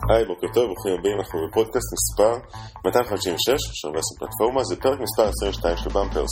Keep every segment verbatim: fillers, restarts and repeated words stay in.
היי, בוקר טוב, ברוכים הבאים, אנחנו בפודקאסט מספר מאתיים חמישים ושש, של מבסם פלטפורמה, זה פרק מספר עשרים ושתיים של במפרס.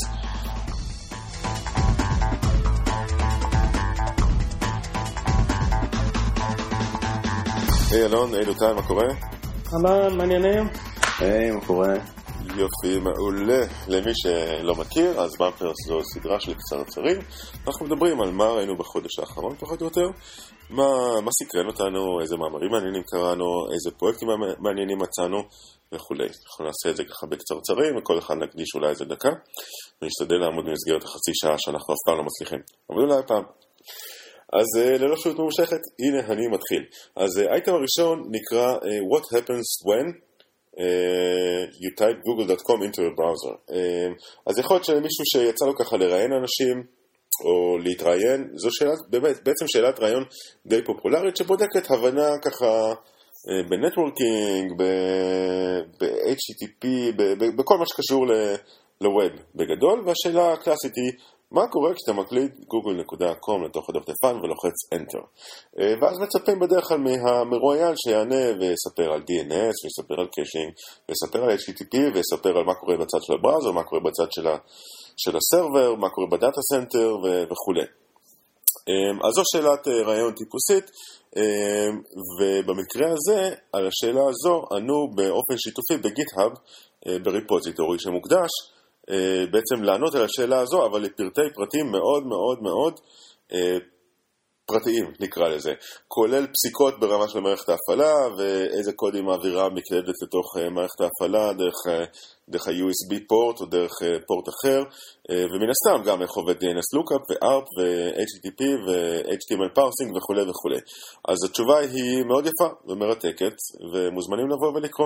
היי אלון, היי לוטל, מה קורה? אלון, מעניינים? היי, מה קורה? יופי, מעולה. למי שלא מכיר, אז במפרס זו סדרה של קצרצרים. אנחנו מדברים על מה ראינו בחודש האחרון, פחות או יותר, מה, מה סקרן אותנו, איזה מאמרים מעניינים קראנו, איזה פרויקטים מעניינים מצאנו וכו'. אנחנו נעשה את זה ככה בקצרצרים, וכל אחד נקדיש אולי איזה דקה, ונשתדל לעמוד במסגרת החצי שעה שאנחנו אף פעם לא מצליחים. אבל אולי פעם. אז ללא שהות ממושכת, הנה אני מתחיל. אז האייטם הראשון נקרא What Happens When Uh, you type google dot com into your browser. Uh, אז יכול להיות שמישהו שיצא לו ככה לראיין אנשים או להתראיין, זו שאלת, באמת, בעצם שאלת ראיון די פופולרית שבודקת הבנה ככה uh, בנטוורקינג, ב-אייץ' טי טי פי, בכל מה שקשור לווב בגדול, והשאלה הקלאסית היא מה קורה כשאתה מקליד גוגל דוט קום לתוך הדפדפן ולוחץ Enter. ואז מצפים בדרך כלל מהמרואיין שיענה ויספר על די אן אס, ויספר על קאשינג, ויספר על אייץ' טי טי פי, ויספר על מה קורה בצד של הבראוזר, מה קורה בצד של, ה, של הסרבר, מה קורה בדאטה סנטר וכו'. אז זו שאלת רעיון טיפוסית, ובמקרה הזה, על השאלה הזו, ענו באופן שיתופי בגיט-האב, בריפוזיטורי שמוקדש, בעצם לענות על השאלה הזו, אבל לפרטי פרטים מאוד מאוד מאוד פרטיים, נקרא לזה. כולל פסיקות ברמה של מערכת ההפעלה, ואיזה קודים מעבירה מקלדת לתוך מערכת ההפעלה, דרך, דרך ה-יו אס בי פורט או דרך פורט אחר, ומן הסתם גם איך עובד די אן אס Lookup ו-ארפ ו-אייץ' טי טי פי ו-אייץ' טי אם אל Parsing וכו' וכו'. אז התשובה היא מאוד יפה ומרתקת, ומוזמנים לבוא ולקרוא.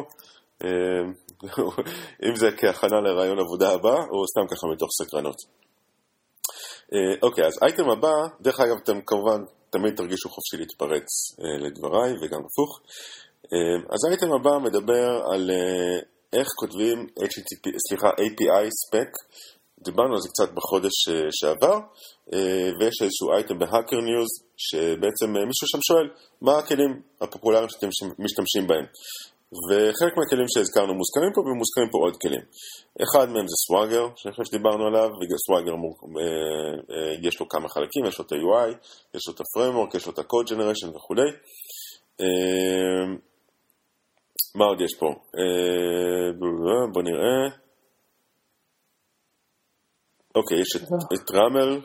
אם זה כהכנה לרעיון עבודה הבא או סתם ככה מתוך סקרנות. אוקיי, אז אייטם הבא, דרך אגב אתם כמובן תמיד תרגישו חופשי להתפרץ לדבריי וגם הפוך. אז האייטם הבא מדבר על איך כותבים אייץ' טי טי פי, סליחה, איי פי איי spec. דיברנו על זה קצת בחודש שעבר, ויש איזשהו אייטם בהאקר ניוז שבעצם מישהו שם שואל מה הכלים הפופולריים שאתם משתמשים בהם. וחלק מהכלים שהזכרנו מוזכרים פה, ומוזכרים פה עוד כלים. אחד מהם זה סוואגר, שאני חושב שדיברנו עליו, וסוואגר יש לו כמה חלקים, יש לו את ה-יו איי, יש לו את ה-framework, יש לו את ה-code generation וכו'. מה עוד יש פה? בוא נראה. אוקיי, יש את רמל.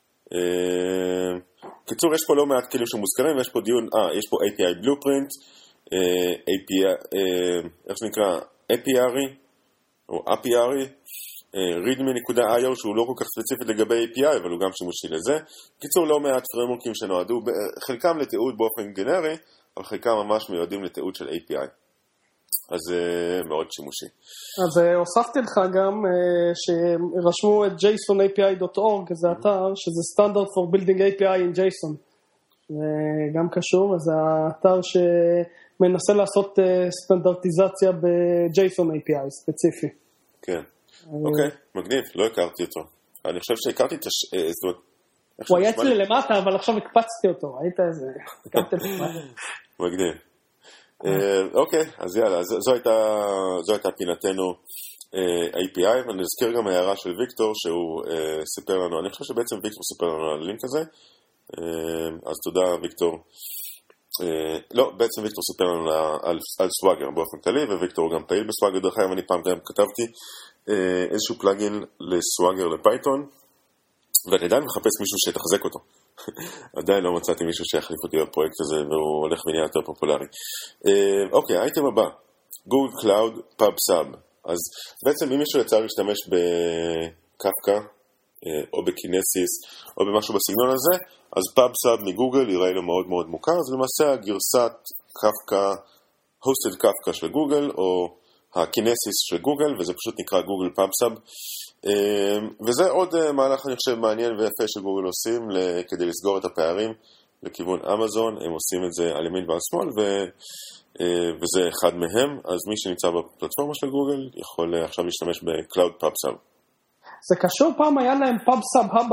קיצור, יש פה לא מעט כלים שמוזכרים, ויש פה דיון, אה, יש פה איי פי איי Blueprint, איי פי איי, איך זה נקרא? אפיארי או אפיארי, readme נקודה איי או שהוא לא כל כך ספציפית לגבי איי פי איי, אבל הוא גם שימושי לזה. קיצור, לא מעט פרמורקים שנועדו, חלקם לתיעוד באופן גנרי, אבל חלקם ממש מיועדים לתיעוד של איי פי איי. אז מאוד שימושי. אז הוספתי לך גם שרשמו את ג'ייסון איי פי איי דוט אורג, זה אתר שזה Standard for Building איי פי איי in JSON. גם קשור, זה האתר שמנסה לעשות סטנדרטיזציה ב-JSON איי פי איי ספציפי. כן, אוקיי, מגניב, לא הכרתי אותו. אני חושב שהכרתי את ה... הוא היה אצלי למטה, אבל עכשיו הקפצתי אותו, ראית איזה... מגניב. אוקיי, אז יאללה, זו הייתה פינתנו איי פי איי, ואני אזכיר גם הערה של ויקטור, שהוא סיפר לנו, אני חושב שבעצם ויקטור סיפר לנו על הלינק הזה, אז תודה ויקטור. לא, בעצם ויקטור סיפר לנו על, על סוואגר באופן כללי, וויקטור גם פעיל בסוואגר. דרך אגב, אני פעם גם כתבתי איזשהו פלאגין לסוואגר לפייתון, ואני עדיין מחפש מישהו שיתחזק אותו. עדיין לא מצאתי מישהו שיחליף אותי בפרויקט הזה, והוא הולך ונהיה יותר פופולרי. אוקיי, האייטם הבא, גוגל קלאוד פאב-סאב. אז בעצם אם מישהו יצא להשתמש בקפקא, או בקינסיס, או במשהו בסגנון הזה, אז פאב-סאב מגוגל יראה לו מאוד מאוד מוכר. זה למעשה הגרסת קפקא, hosted קפקא של גוגל, או הקינסיס של גוגל, וזה פשוט נקרא גוגל פאב-סאב. וזה עוד מהלך אני חושב מעניין ויפה שגוגל עושים כדי לסגור את הפערים לכיוון אמזון. הם עושים את זה על ימין ועל שמאל, ו... וזה אחד מהם. אז מי שנמצא בפלטפורמה של גוגל יכול עכשיו להשתמש בקלאוד פאב-סאב. זה קשור, פעם היה להם פאב-סאב הבאב.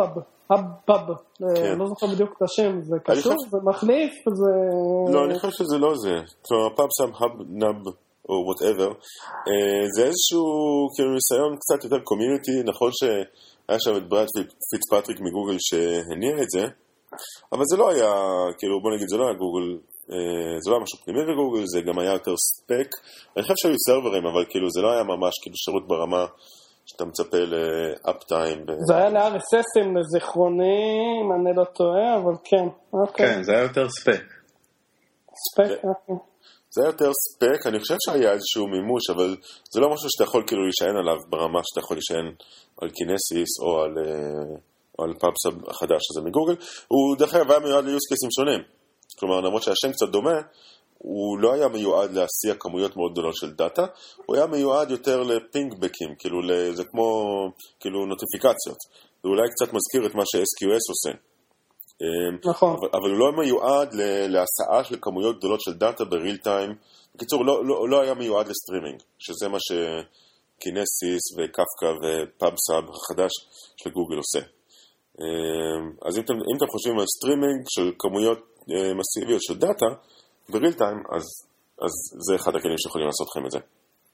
האב פאב, לא זוכר בדיוק את השם, זה קשור, זה מחליף, זה... לא, אני חושב שזה לא זה. כלומר, פאב סם האב נאב או whatever, זה איזשהו כאילו ניסיון קצת יותר קומיוניטי, נכון שהיה שם את ברד פיצפטריק מגוגל שהניע את זה, אבל זה לא היה, כאילו בוא נגיד, זה לא היה גוגל, זה לא היה משהו פנימי בגוגל, זה גם היה יותר ספק, אני חושב שהיו סרברים, אבל כאילו זה לא היה ממש כאילו שירות ברמה שאתה מצפה לאפ-טיים. זה היה ל-אר אס אסים לזיכרוני, אם אני לא טועה, אבל כן. כן, זה היה יותר ספק. ספק, אוקיי. זה היה יותר ספק, אני חושב שהיה איזשהו מימוש, אבל זה לא משהו שאתה יכול כאילו להישען עליו ברמה שאתה יכול להישען על קינסיס או על, או על פאבסאב החדש הזה מגוגל. הוא דרך אגב היה מיועד ליוס קייסים שונים. כלומר, למרות שהשם קצת דומה, הוא לא היה מיועד להסיע כמויות מאוד גדולות של דאטה, הוא היה מיועד יותר לפינגבקים, כאילו זה כמו כאילו נוטיפיקציות. זה אולי קצת מזכיר את מה ש-אס קיו אס עושה. נכון. אבל, אבל הוא לא מיועד להסעה של כמויות גדולות של דאטה בריל טיים. בקיצור, לא, לא, לא היה מיועד לסטרימינג, שזה מה שקינסיס וקפקא ופאבסאב החדש של גוגל עושה. אז אם אתם, אם אתם חושבים על סטרימינג של כמויות מסיביות של דאטה בריל טיים, אז, אז זה אחד הכלים שיכולים לעשות לכם את זה.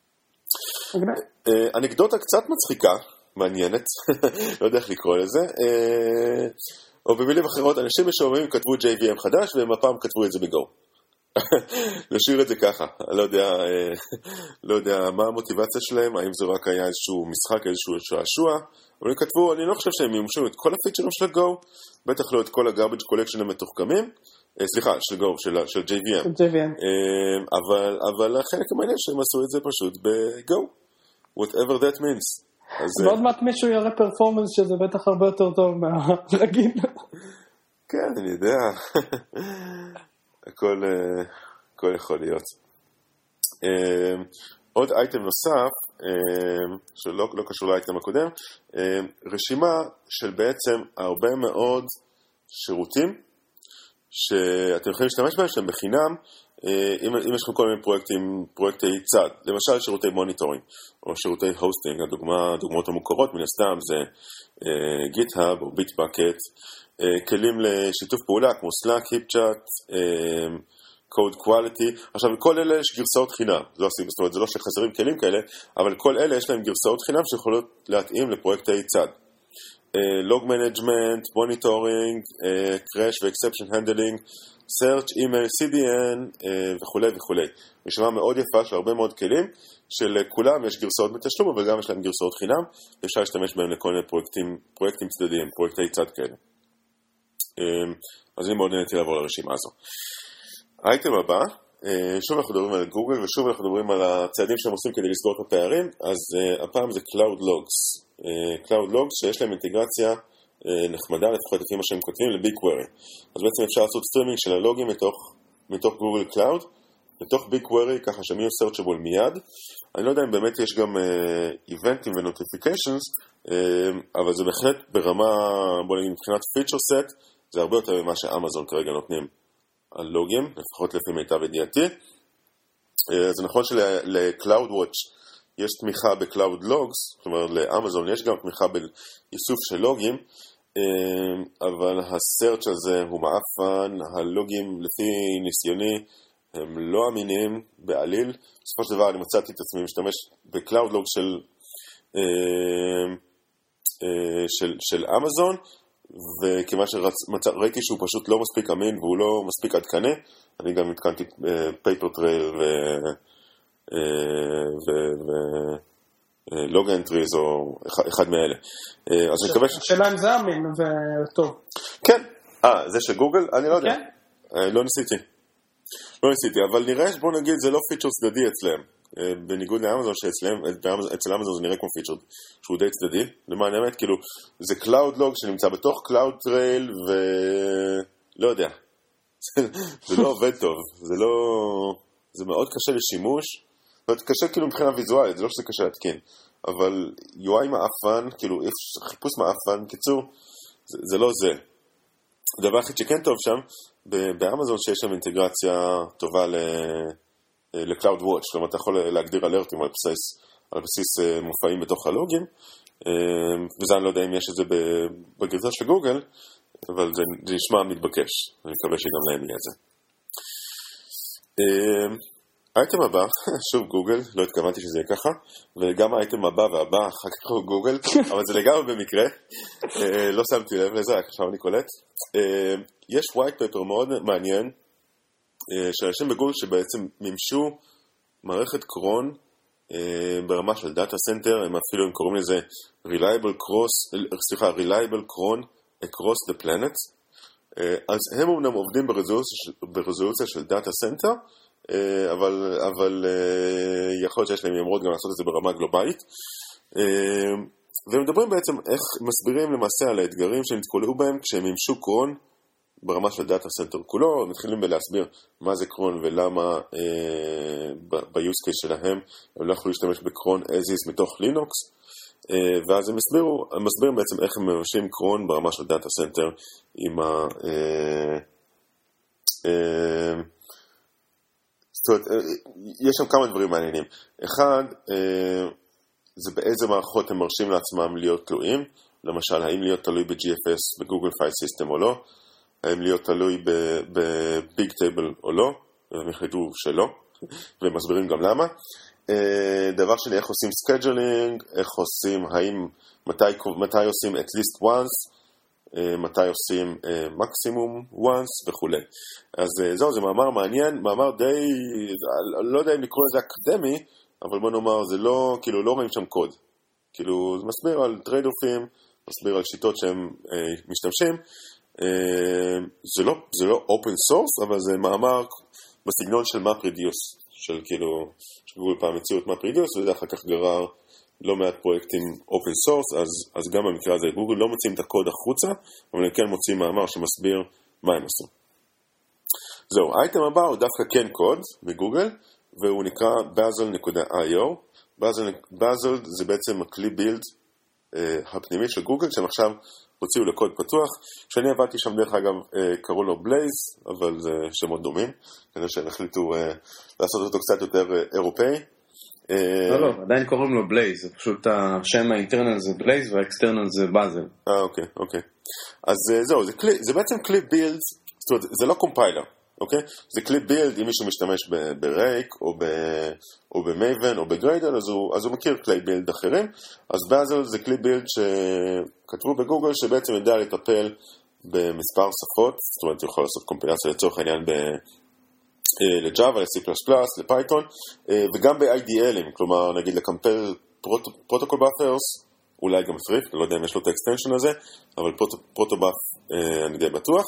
אנקדוטה קצת מצחיקה, מעניינת, לא יודע איך לקרוא לזה, או במילים אחרות, אנשים משומעים כתבו ג'יי וי אם חדש, והם הפעם כתבו את זה בגו. נשאיר את זה ככה, לא יודע, לא יודע מה המוטיבציה שלהם, האם זה רק היה איזשהו משחק, איזשהו שעשוע, אבל הם כתבו, אני לא חושב שהם ימשו את כל הפיצ'רים של הגו, בטח לא את כל הגארבג' קולקשן המתוחכמים, סליחה, של גו, של, של ג'יי וי אם. אבל, אבל החלק המעניין שהם עשו את זה פשוט בגו, whatever that means. ועוד מעט מישהו יראה פרפורמנס שזה בטח הרבה יותר טוב מהרגיל. כן, אני יודע. הכל, הכל יכול להיות. עוד אייטם נוסף, שלא לא קשור לאייטם הקודם, רשימה של בעצם הרבה מאוד שירותים, שאתם יכולים להשתמש בהם שהם בחינם, אם, אם יש לכם כל מיני פרויקטים, פרויקטי צד, למשל שירותי מוניטורינג, או שירותי הוסטינג, הדוגמה, הדוגמאות המוכרות מן הסתם זה גיט-האב או ביט-בקט, כלים לשיתוף פעולה כמו Slack, HipChat, Code Quality, עכשיו לכל אלה יש גרסאות חינם, לא, זאת אומרת זה לא שחסרים כלים כאלה, אבל כל אלה יש להם גרסאות חינם שיכולות להתאים לפרויקטי צד. לוג מנג'מנט, מוניטורינג, קראש ואקספשן הנדלינג, search, email, סי די אן וכו' וכו'. רשימה מאוד יפה של הרבה מאוד כלים, שלכולם יש גרסאות בתשלום, אבל גם יש להם גרסאות חינם, ואפשר להשתמש בהם לכל מיני פרויקטים, פרויקטים צדדיים, פרויקטי צד כאלה. אז אני מאוד נהניתי לעבור לרשימה הזו. האייטם הבא, שוב אנחנו מדברים על גוגל, ושוב אנחנו מדברים על הצעדים שהם עושים כדי לסגור את הפערים, אז הפעם זה Cloud Logs. Cloud Logs שיש להם אינטגרציה נחמדה, לפחות לפי מה שהם כותבים, ל-BigQuery. אז בעצם אפשר לעשות סטרימינג של הלוגים מתוך, מתוך גוגל Cloud, לתוך BigQuery, ככה שהם יהיו searchable מיד. אני לא יודע אם באמת יש גם איבנטים ונוטיפיקיישנס, אבל זה בהחלט ברמה, בוא נגיד, מבחינת פיצ'ר סט, זה הרבה יותר ממה שאמזון כרגע נותנים על לוגים, לפחות לפי מיטב ידיעתי. זה נכון של-Cloud Watch יש תמיכה ב-Cloud Logs, זאת אומרת לאמזון יש גם תמיכה באיסוף של לוגים, אבל הסרצ' הזה הוא מאפן, הלוגים לפי ניסיוני הם לא אמינים בעליל. בסופו של דבר אני מצאתי את עצמי משתמש ב-Cloud Log של, של, של אמזון, וכיוון שראיתי שהוא פשוט לא מספיק אמין והוא לא מספיק עדכני, אני גם התקנתי פייפר טרייל ו... ולוג אנטריז או אחד מאלה. אז אני מקווה... השאלה אם זה אמין וטוב. כן, אה, זה של גוגל? אני לא יודע. לא ניסיתי. לא ניסיתי, אבל נראה שבוא נגיד זה לא פיצ'ר צדדי אצלם. בניגוד לאמזון שאצלם, אצל אמזון זה נראה כמו פיצ'ר שהוא די צדדי. למען האמת, כאילו, זה Cloud Log שנמצא בתוך Cloud Trail ולא יודע. זה לא עובד טוב. זה לא... זה מאוד קשה לשימוש. זאת קשה כאילו מבחינה ויזואלית, זה לא שזה קשה להתקין. אבל יו איי מאפן, כאילו חיפוש מאפן, קיצור, זה, זה לא זה. הדבר הכי שכן טוב שם, באמזון שיש שם אינטגרציה טובה ל-Cloud Watch, זאת אומרת, אתה יכול להגדיר אלרטים על בסיס על בסיס מופעים בתוך הלוגים, וזה אני לא יודע אם יש את זה בגרסה של גוגל, אבל זה, זה נשמע מתבקש, אני מקווה שגם להם יהיה את זה. האייטם הבא, שוב גוגל, לא התכוונתי שזה יהיה ככה, וגם האייטם הבא והבא אחר כך הוא גוגל, אבל זה לגמרי במקרה, לא שמתי לב לזה, רק עכשיו אני קולט. יש white paper מאוד מעניין, של אנשים בגוגל שבעצם מימשו מערכת קרון ברמה של דאטה סנטר, הם אפילו הם קוראים לזה reliable cross, סליחה, reliable cron across the planet. אז הם אומנם עובדים ברזולוציה של דאטה סנטר, אבל, אבל יכול להיות שיש להם ימרות גם לעשות את זה ברמה גלובלית. והם מדברים בעצם איך מסבירים למעשה על האתגרים שהם התקולעו בהם כשהם ימשו קרון ברמה של דאטה סנטר כולו. מתחילים בלהסביר מה זה קרון ולמה ב-use case שלהם הם לא יכולו להשתמש בקרון as is מתוך לינוקס, ואז הם מסבירו, הם מסבירים בעצם איך הם ממשים קרון ברמה של דאטה סנטר עם ה... זאת אומרת, יש שם כמה דברים מעניינים. אחד, זה באיזה מערכות הם מרשים לעצמם להיות תלויים, למשל, האם להיות תלוי ב-ג'י אף אס, בגוגל פייל סיסטם או לא, האם להיות תלוי בביג טייבל או לא, והם החליטו שלא, והם מסבירים גם למה. דבר שני, איך עושים סקייג'לינג, איך עושים, האם, מתי, מתי עושים at least once, מתי עושים מקסימום once וכו'. אז זהו, זה מאמר מעניין, מאמר די, לא יודע אם לקרוא לזה אקדמי, אבל בוא נאמר, זה לא, כאילו, לא רואים שם קוד. כאילו, זה מסביר על טרייד-אופים, מסביר על שיטות שהם משתמשים. זה לא, זה לא open source, אבל זה מאמר בסגנון של MapReduce, של כאילו, שגוגל פעם הציעו את MapReduce, וזה אחר כך גרר לא מעט פרויקטים open source, אז, אז גם במקרה הזה גוגל לא מוצאים את הקוד החוצה, אבל הם כן מוצאים מאמר שמסביר מה הם עשו. זהו, האייטם הבא הוא דווקא כן קוד בגוגל, והוא נקרא bazel דוט איי או. bazel זה בעצם הכלי בילד אה, הפנימי של גוגל, שהם עכשיו הוציאו לקוד פתוח. כשאני עבדתי שם דרך אגב, אה, קראו לו בלייז, אבל זה שמות דומים, כדי שהם החליטו אה, לעשות אותו קצת יותר אה, אירופאי. לא, לא, עדיין קוראים לו בלייז, זה פשוט השם האינטרנל זה בלייז והאקסטרנל זה באזל. אה, אוקיי, אוקיי. אז זהו, זה, כלי, זה בעצם כלי בילד, זאת אומרת, זה לא קומפיילר, אוקיי? זה כלי בילד, אם מישהו משתמש ברייק או, ב, או במייבן או בגריידל, אז הוא, אז הוא מכיר כלי בילד אחרים. אז באזל זה כלי בילד שכתבו בגוגל, שבעצם יודע לטפל במספר שפות, זאת אומרת, הוא יכול לעשות קומפילציה לצורך העניין ב... לג'אווה, ל-C פלוס פלוס, לפייתון, וגם ב-איי די אל'ים, כלומר, נגיד לקמפל פרוטוקול באפרס, אולי גם פריק, לא יודע אם יש לו את האקסטנשן הזה, אבל פרוטובאף אני די בטוח,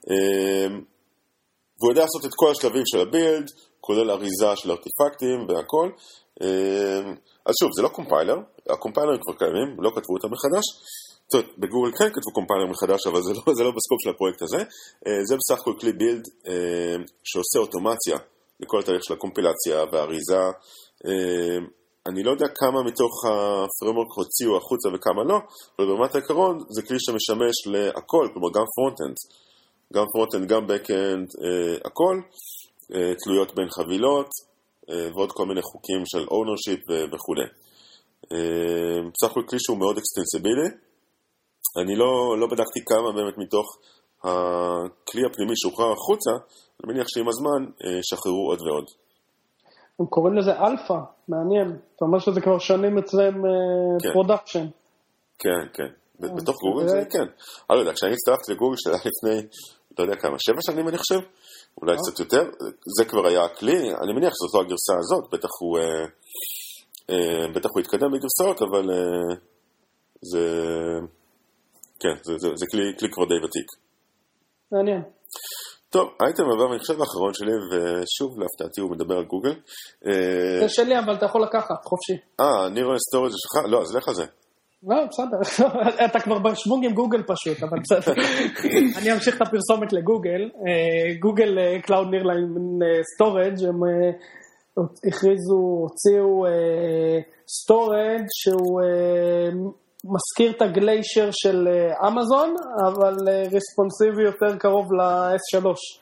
והוא יודע לעשות את כל השלבים של הבילד, כולל אריזה של ארטיפקטים והכל. אז שוב, זה לא קומפיילר, הקומפיילרים כבר קיימים, לא כתבו אותם מחדש, זאת, בגוגל כן כתבו קומפיילר מחדש, אבל זה לא, זה לא בסקופ של הפרויקט הזה. זה בסך הכל כלי בילד שעושה אוטומציה לכל התהליך של הקומפילציה והאריזה. אני לא יודע כמה מתוך הפרמורק הוציאו החוצה וכמה לא, אבל ברמת העיקרון זה כלי שמשמש להכל, כלומר גם פרונט-אנד, גם פרונט-אנד, גם בק-אנד, הכל, תלויות בין חבילות, ועוד כל מיני חוקים של ownership וכו'. בסך הכל כלי שהוא מאוד אקסטנסיבילי. אני לא, לא בדקתי כמה באמת מתוך הכלי הפנימי שוחרר החוצה, אני מניח שעם הזמן שחררו עוד ועוד. הם קוראים לזה אלפא, מעניין. אתה אומר שזה כבר שנים אצלם פרודקשן. כן, כן. בתוך גוגל זה כן. אני לא יודע, כשאני הצטרפתי לגוגל שלה לפני, לא יודע כמה, שבע שנים אני חושב, אולי קצת יותר, זה כבר היה הכלי, אני מניח שזאת לא הגרסה הזאת, בטח הוא, בטח הוא התקדם בגרסאות, אבל זה... כן, זה, זה, זה כלי, כלי כבר די ותיק. מעניין. טוב, האייטם הבא, ואני חושב האחרון שלי, ושוב להפתעתי הוא מדבר על גוגל. זה שלי, אבל אתה יכול לקחת, חופשי. אה, נירו סטורג' שלך? לא, אז לך על זה. לא, בסדר. אתה כבר בשוונג עם גוגל פשוט, אבל בסדר. אני אמשיך את הפרסומת לגוגל. גוגל קלאוד נירליין סטורג' הם הכריזו, הוציאו סטורג' שהוא... מזכיר את הגליישר של אמזון, אבל רספונסיבי יותר קרוב ל-אס שלוש.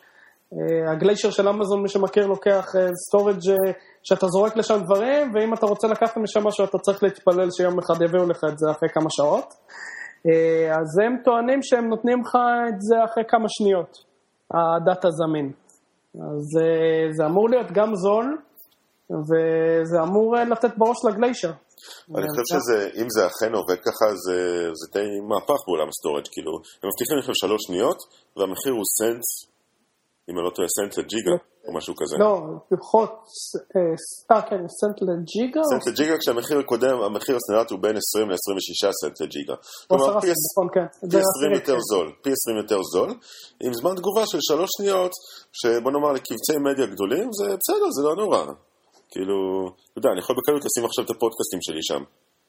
הגליישר של אמזון, מי שמכיר, לוקח סטורג' שאתה זורק לשם דברים, ואם אתה רוצה לקחת משם משהו, אתה צריך להתפלל שיום אחד יביאו לך את זה אחרי כמה שעות. אז הם טוענים שהם נותנים לך את זה אחרי כמה שניות, הדאטה זמין. אז זה אמור להיות גם זול, וזה אמור לתת בראש לגליישר. אני חושב שאם זה אכן עובד ככה, זה די מהפך בעולם הסטורג', כאילו, הם מבטיחים לכם שלוש שניות, והמחיר הוא סנט, אם אני לא טועה, סנט לג'יגה, או משהו כזה. לא, לפחות, אה, כן, סנט לג'יגה? סנט לג'יגה, כשהמחיר הקודם, המחיר הסטנדרטי הוא בין עשרים ל-עשרים ושישה סנט לג'יגה. כלומר, פי עשרים יותר זול, פי עשרים יותר זול, עם זמן תגובה של שלוש שניות, שבוא נאמר לקבצי מדיה גדולים, זה בסדר, זה לא נורא. כאילו, אתה יודע, אני יכול בקלות לשים עכשיו את הפודקאסטים שלי שם.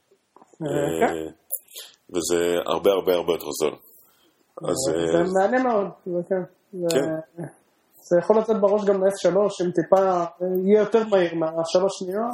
וזה הרבה הרבה הרבה יותר זול. זה מעניין מאוד, כן. זה יכול לצאת בראש גם ל-אס שלוש, אם טיפה יהיה יותר מהיר מהשלוש שניות.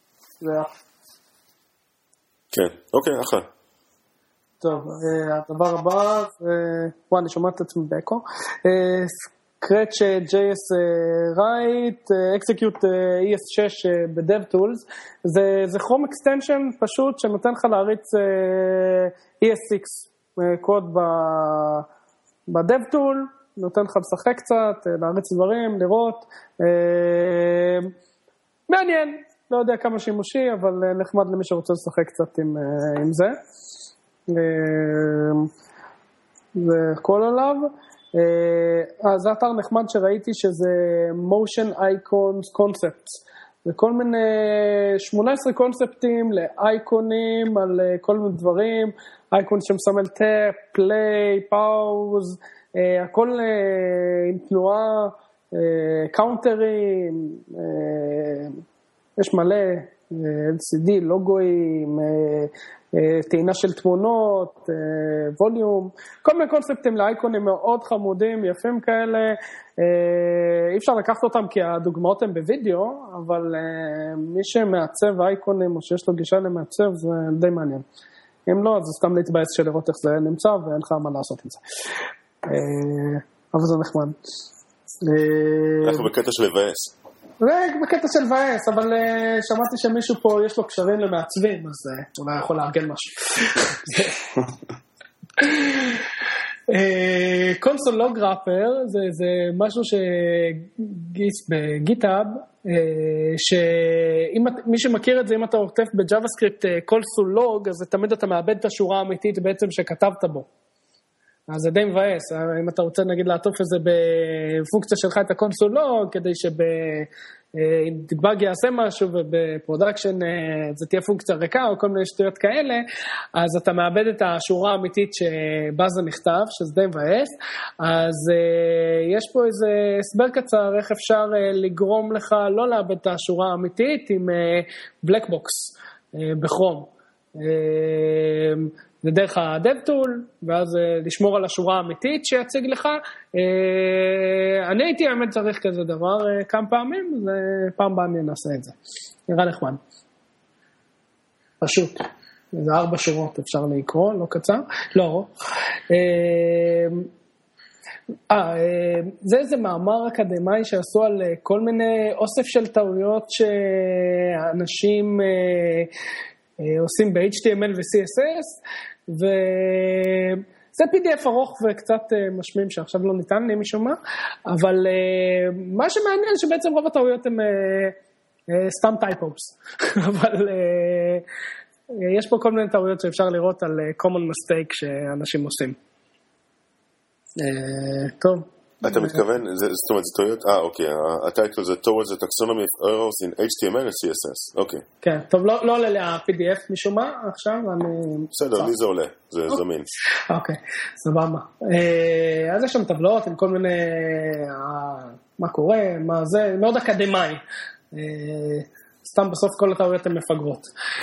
כן, אוקיי, אחלה. טוב, הדבר הבא, וואי, אני שומע את עצמי באקו. Scratch ג'יי אס Write, Execute אי אס שש ב-DevTools, זה, זה Chrome Extension פשוט שנותן לך להריץ אי אס איקס קוד ב-DevTool, נותן לך לשחק קצת, להריץ דברים, לראות. מעניין, לא יודע כמה שימושי, אבל נחמד למי שרוצה לשחק קצת עם, עם זה. זה כל עליו. אז זה אתר נחמד שראיתי שזה Motion Icons Concepts, זה כל מיני שמונה עשרה קונספטים לאייקונים על כל מיני דברים, אייקון שמסמל טאפ, פליי, פאוז, הכל עם תנועה, קאונטרים, יש מלא, אל סי די, לוגויים, טעינה של תמונות, ווליום, כל מיני קונספטים לאייקונים מאוד חמודים, יפים כאלה, אי אפשר לקחת אותם כי הדוגמאות הן בווידאו, אבל מי שמעצב אייקונים או שיש לו גישה למעצב זה די מעניין. אם לא, אז זה סתם להתבאס של לראות איך זה נמצא ואין לך מה לעשות עם זה. אבל זה נחמד. אנחנו בקטע של לבאס. זה בקטע של לבאס, אבל שמעתי שמישהו פה יש לו קשרים למעצבים, אז אולי יכול לארגן משהו. קונסול לוג ראפר זה משהו שגיס בגיטהאב, שמי שמכיר את זה, אם אתה עוטף בג'אווה-סקריפט קונסול לוג, אז תמיד אתה מאבד את השורה האמיתית בעצם שכתבת בו. אז זה די מבאס, אם אתה רוצה נגיד לעטוף את זה בפונקציה שלך את הקונסול לוג, כדי שאם דיבאג יעשה משהו ובפרודקשן זה תהיה פונקציה ריקה או כל מיני שטויות כאלה, אז אתה מאבד את השורה האמיתית שבה זה נכתב, שזה די מבאס. אז יש פה איזה הסבר קצר איך אפשר לגרום לך לא לאבד את השורה האמיתית עם בלקבוקס בכרום. זה דרך ה-DevTool, ואז לשמור על השורה האמיתית שיציג לך. אני הייתי האמת צריך כזה דבר כמה פעמים, ופעם באה אני אנסה את זה. נראה נחמד. פשוט. זה ארבע שורות אפשר לקרוא, לא קצר, לא ארוך. אה, זה איזה מאמר אקדמי שעשו על כל מיני אוסף של טעויות שאנשים עושים ב-אייץ' טי אם אל ו-סי אס אס, וזה פי די אף ארוך וקצת משמים שעכשיו לא ניתן לי משום מה, אבל מה שמעניין שבעצם רוב הטעויות הן סתם טייפופס, אבל יש פה כל מיני טעויות שאפשר לראות על common mistake שאנשים עושים. טוב. אתה מתכוון, זאת אומרת, זה טעויות, אה, אוקיי, הטייטל זה towards the taxonomy of errors in אייץ' טי אם אל ו-סי אס אס, אוקיי. כן, טוב, לא עולה לי ה-פי די אף משום מה, עכשיו אני... בסדר, לי זה עולה, זה זמין. אוקיי, סבבה. אז יש שם טבלאות עם כל מיני, מה קורה, מה זה, מאוד אקדמי. סתם בסוף כל הטעויות הן מפגרות.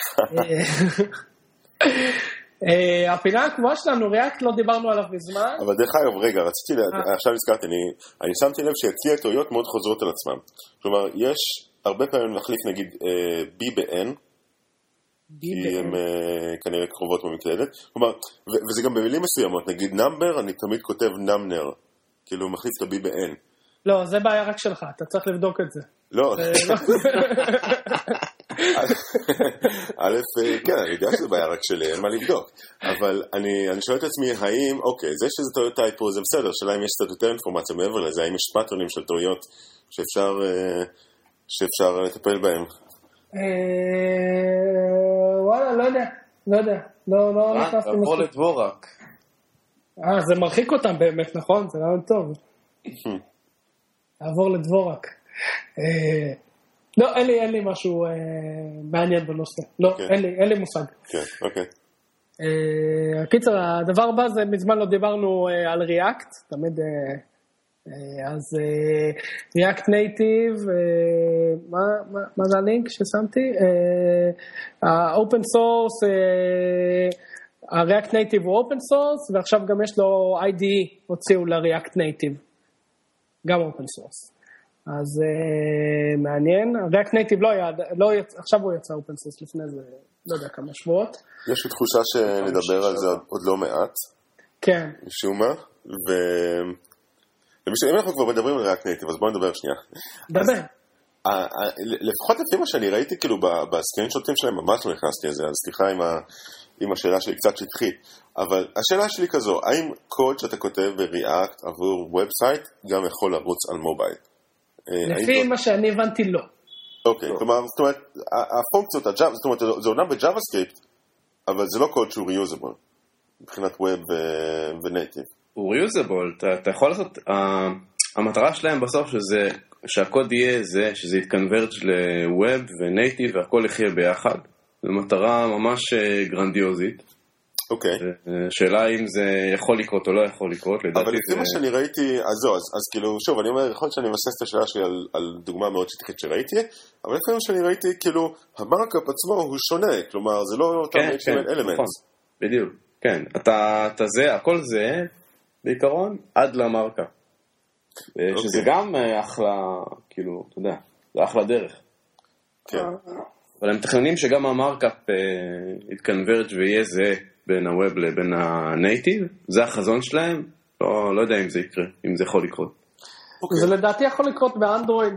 הפינה הקבועה שלנו, ריאקט, לא דיברנו עליו בזמן. אבל דרך אגב, רגע, רציתי, עכשיו הזכרתי, אני שמתי לב שאצלי הטעויות מאוד חוזרות על עצמם. כלומר, יש הרבה פעמים להחליף נגיד B ב-N, כי הן כנראה קרובות במקלדת. כלומר, וזה גם במילים מסוימות, נגיד number, אני תמיד כותב number, כאילו מחליף את ה-B ב-N. לא, זה בעיה רק שלך, אתה צריך לבדוק את זה. לא. א', כן, אני יודע שזה בעיה רק שלי, אין מה לבדוק. אבל אני, אני שואל את עצמי, האם, אוקיי, זה שזה טעויות טייפו זה בסדר, שאלה אם יש קצת יותר אינפורמציה מעבר לזה, האם יש פאטרנים של טעויות שאפשר, שאפשר לטפל בהם? וואלה, לא יודע, לא יודע. לא, לא נכנסתי מספיק. תעבור לדבורק. אה, זה מרחיק אותם באמת, נכון? זה רעיון טוב. תעבור לדבורק. לא, אין לי, אין לי משהו מעניין בנושא. לא, אין לי, אין לי מושג. כן, אוקיי. הקיצר, הדבר הבא זה, מזמן לא דיברנו על ריאקט, תמיד, אז ריאקט נייטיב, מה זה הלינק ששמתי? האופן סורס, הריאקט נייטיב הוא אופן סורס, ועכשיו גם יש לו איי די אי, הוציאו לריאקט נייטיב, גם אופן סורס. אז uh, מעניין, React Native לא היה, לא יצ... עכשיו הוא יצא אופן סורס לפני זה, לא יודע כמה שבועות. יש לי תחושה שנדבר על זה עוד לא מעט. כן. משום מה, ו... אם אנחנו כבר מדברים על React Native, אז בואו נדבר שנייה. דבר. לפחות לפי מה שאני ראיתי, כאילו בסקרין שוטים שלהם, ממש לא נכנסתי לזה, אז סליחה עם, ה... עם השאלה שלי קצת שטחית. אבל השאלה שלי כזו, האם קוד שאתה כותב ב-React עבור ובסייט, גם יכול לרוץ על מובייל? לפי מה שאני הבנתי, לא. אוקיי, כלומר, זאת אומרת, הפונקציות, זאת אומרת, זה אומנם בג'אווה-סקריפט, אבל זה לא קוד שהוא reusable, מבחינת ווב ונייטיב. הוא reusable, אתה יכול לעשות, המטרה שלהם בסוף שזה, שהקוד יהיה זה, שזה יתקנברג' לווב ונייטיב, והכל יחיה ביחד. זו מטרה ממש גרנדיוזית. אוקיי. שאלה אם זה יכול לקרות או לא יכול לקרות. אבל לפי מה שאני ראיתי, אז זו, אז כאילו, שוב, אני אומר, יכול להיות שאני מבסס את השאלה שלי על דוגמה מאוד שטחית שראיתי, אבל לפי מה שאני ראיתי, כאילו, המרקאפ עצמו הוא שונה, כלומר, זה לא אותם אייץ' טי אם אל אלמנטס. בדיוק, כן. אתה זה, הכל זה, בעיקרון, עד למרקאפ. שזה גם אחלה, כאילו, אתה יודע, זה אחלה דרך. כן. אבל הם מתכננים שגם המרקאפ יתקנברג' ויהיה זה בין הווב לבין הנייטיב, זה החזון שלהם, לא, לא יודע אם זה יקרה, אם זה יכול לקרות. Okay. זה לדעתי יכול לקרות באנדרואיד,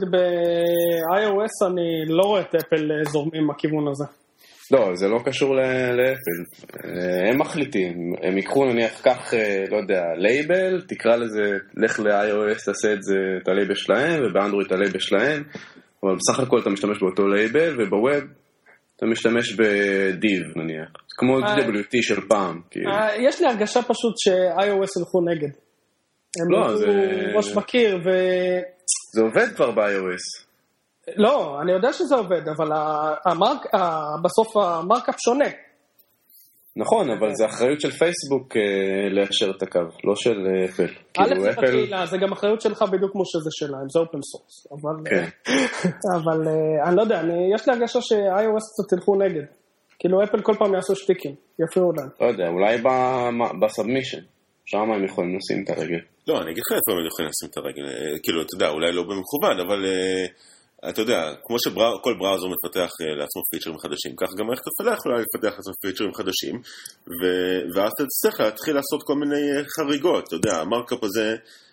ב-iOS אני לא רואה את אפל זורמים בכיוון הזה. לא, זה לא קשור לאפל, הם מחליטים, הם ייקחו נניח כך, לא יודע, לייבל, תקרא לזה, לך ל-iOS תעשה את זה, את הלייבל שלהם, ובאנדרואיד את הלייבל שלהם, אבל בסך הכל אתה משתמש באותו לייבל, ובווב אתה משתמש בדיב נניח, כמו די דאבליו טי של פעם. יש לי הרגשה פשוט ש-iOS הלכו נגד. הם לא, זה... ראש מכיר ו... זה עובד כבר ב-iOS. לא, אני יודע שזה עובד, אבל המרק... בסוף המרקאפ שונה. נכון, אבל זה אחריות של פייסבוק לאשר את הקו, לא של אפל. א' זה בקהילה, זה גם אחריות שלך בדיוק כמו שזה שלהם, זה אופן סורס. אבל אני לא יודע, יש לי הרגשה ש-iOS קצת תלכו נגד. כאילו אפל כל פעם יעשו שטיקים, יפריעו להם. לא יודע, אולי בסאבמישן, שם הם יכולים לשים את הרגל. לא, אני אגיד לך איפה הם יכולים לשים את הרגל, כאילו, אתה יודע, אולי לא במכוון, אבל... אתה יודע, כמו שכל בראוזר מפתח לעצמו פיצ'רים חדשים, כך גם מערכת הפעלה יכולה לפתח לעצמו פיצ'רים חדשים, ואז אתה צריך להתחיל לעשות כל מיני חריגות, אתה יודע, המרקאפ הזה,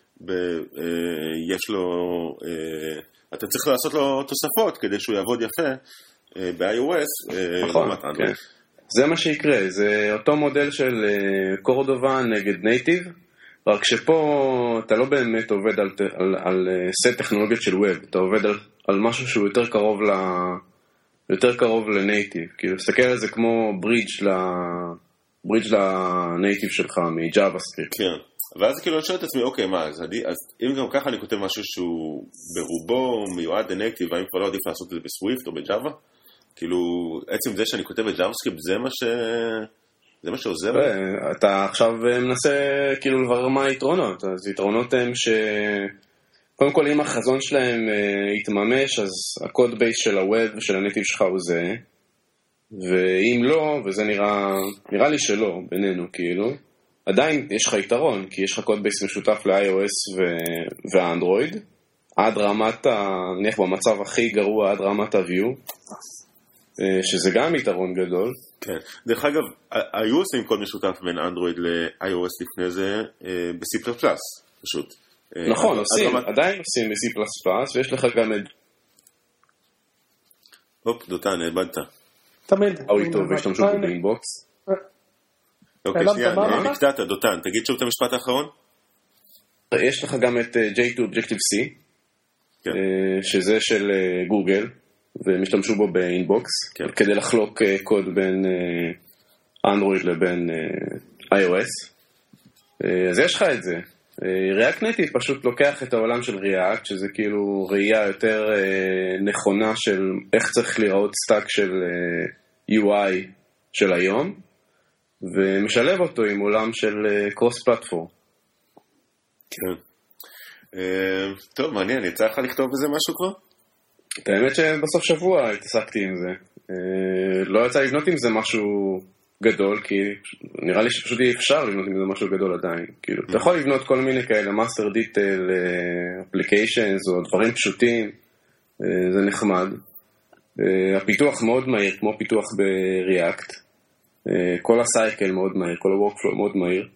יש לו, אתה צריך לעשות לו תוספות כדי שהוא יעבוד יפה ב-iOS. נכון, כן. זה מה שיקרה, זה אותו מודל של קורדובה נגד נייטיב, רק שפה אתה לא באמת עובד על, על, על סט טכנולוגיות של ווב, אתה עובד על, על משהו שהוא יותר קרוב ל, יותר קרוב לנייטיב, כאילו, תסתכל על זה כמו ברידג' ל, ברידג' לנייטיב שלך מג'אווה-סקריפט. כן, ואז כאילו אני שואל את עצמי, אוקיי, מה, אז, אני, אז אם גם ככה אני כותב משהו שהוא ברובו מיועד לנייטיב, והאם כבר לא עדיף לעשות את זה בסוויפט או בג'אווה? כאילו, עצם זה שאני כותב בג'אווה-סקריפט, זה מה ש... זה מה שעוזר? אתה עכשיו מנסה כאילו לברר מה היתרונות, אז היתרונות הם ש... קודם כל אם החזון שלהם יתממש, אז הקוד בייס של הווב ושל הנייטיב שלך הוא זה, ואם לא, וזה נראה, נראה לי שלא, בינינו כאילו, עדיין יש לך יתרון, כי יש לך קוד בייס משותף ל-iOS ואנדרואיד, עד רמת, נניח במצב הכי גרוע, עד רמת ה-view, שזה גם יתרון גדול. כן. דרך אגב, היו עושים קוד משותף בין אנדרואיד ל-iOS לפני זה ב-C++, פשוט. נכון, עושים, עדיין עושים ב-C פלוס פלוס, ויש לך גם את... הופ, דותן, הבנת. תמיד. או איתו, והשתמשו בו באינבוקס. אוקיי, שנייה, נקטעת, דותן, תגיד שוב את המשפט האחרון. יש לך גם את ג'יי טו Objective-C, שזה של גוגל, והם השתמשו בו באינבוקס, כדי לחלוק קוד בין אנדרואיד לבין iOS. אז יש לך את זה. React Native פשוט לוקח את העולם של React, שזה כאילו ראייה יותר נכונה של איך צריך לראות סטאק של יו איי של היום, ומשלב אותו עם עולם של קרוס פלטפורם. כן. טוב, מעניין, יצא לך לכתוב בזה משהו כבר? את האמת שבסוף שבוע התעסקתי עם זה. לא יצא לבנות עם זה משהו גדול, כי נראה לי שפשוט אי אפשר לבנות עם זה משהו גדול עדיין. כאילו, אתה יכול לבנות כל מיני כאלה, master detail, applications או דברים פשוטים, זה נחמד. הפיתוח מאוד מהיר, כמו פיתוח ב-React. כל הסייקל מאוד מהיר, כל ה-workflow מאוד מהיר.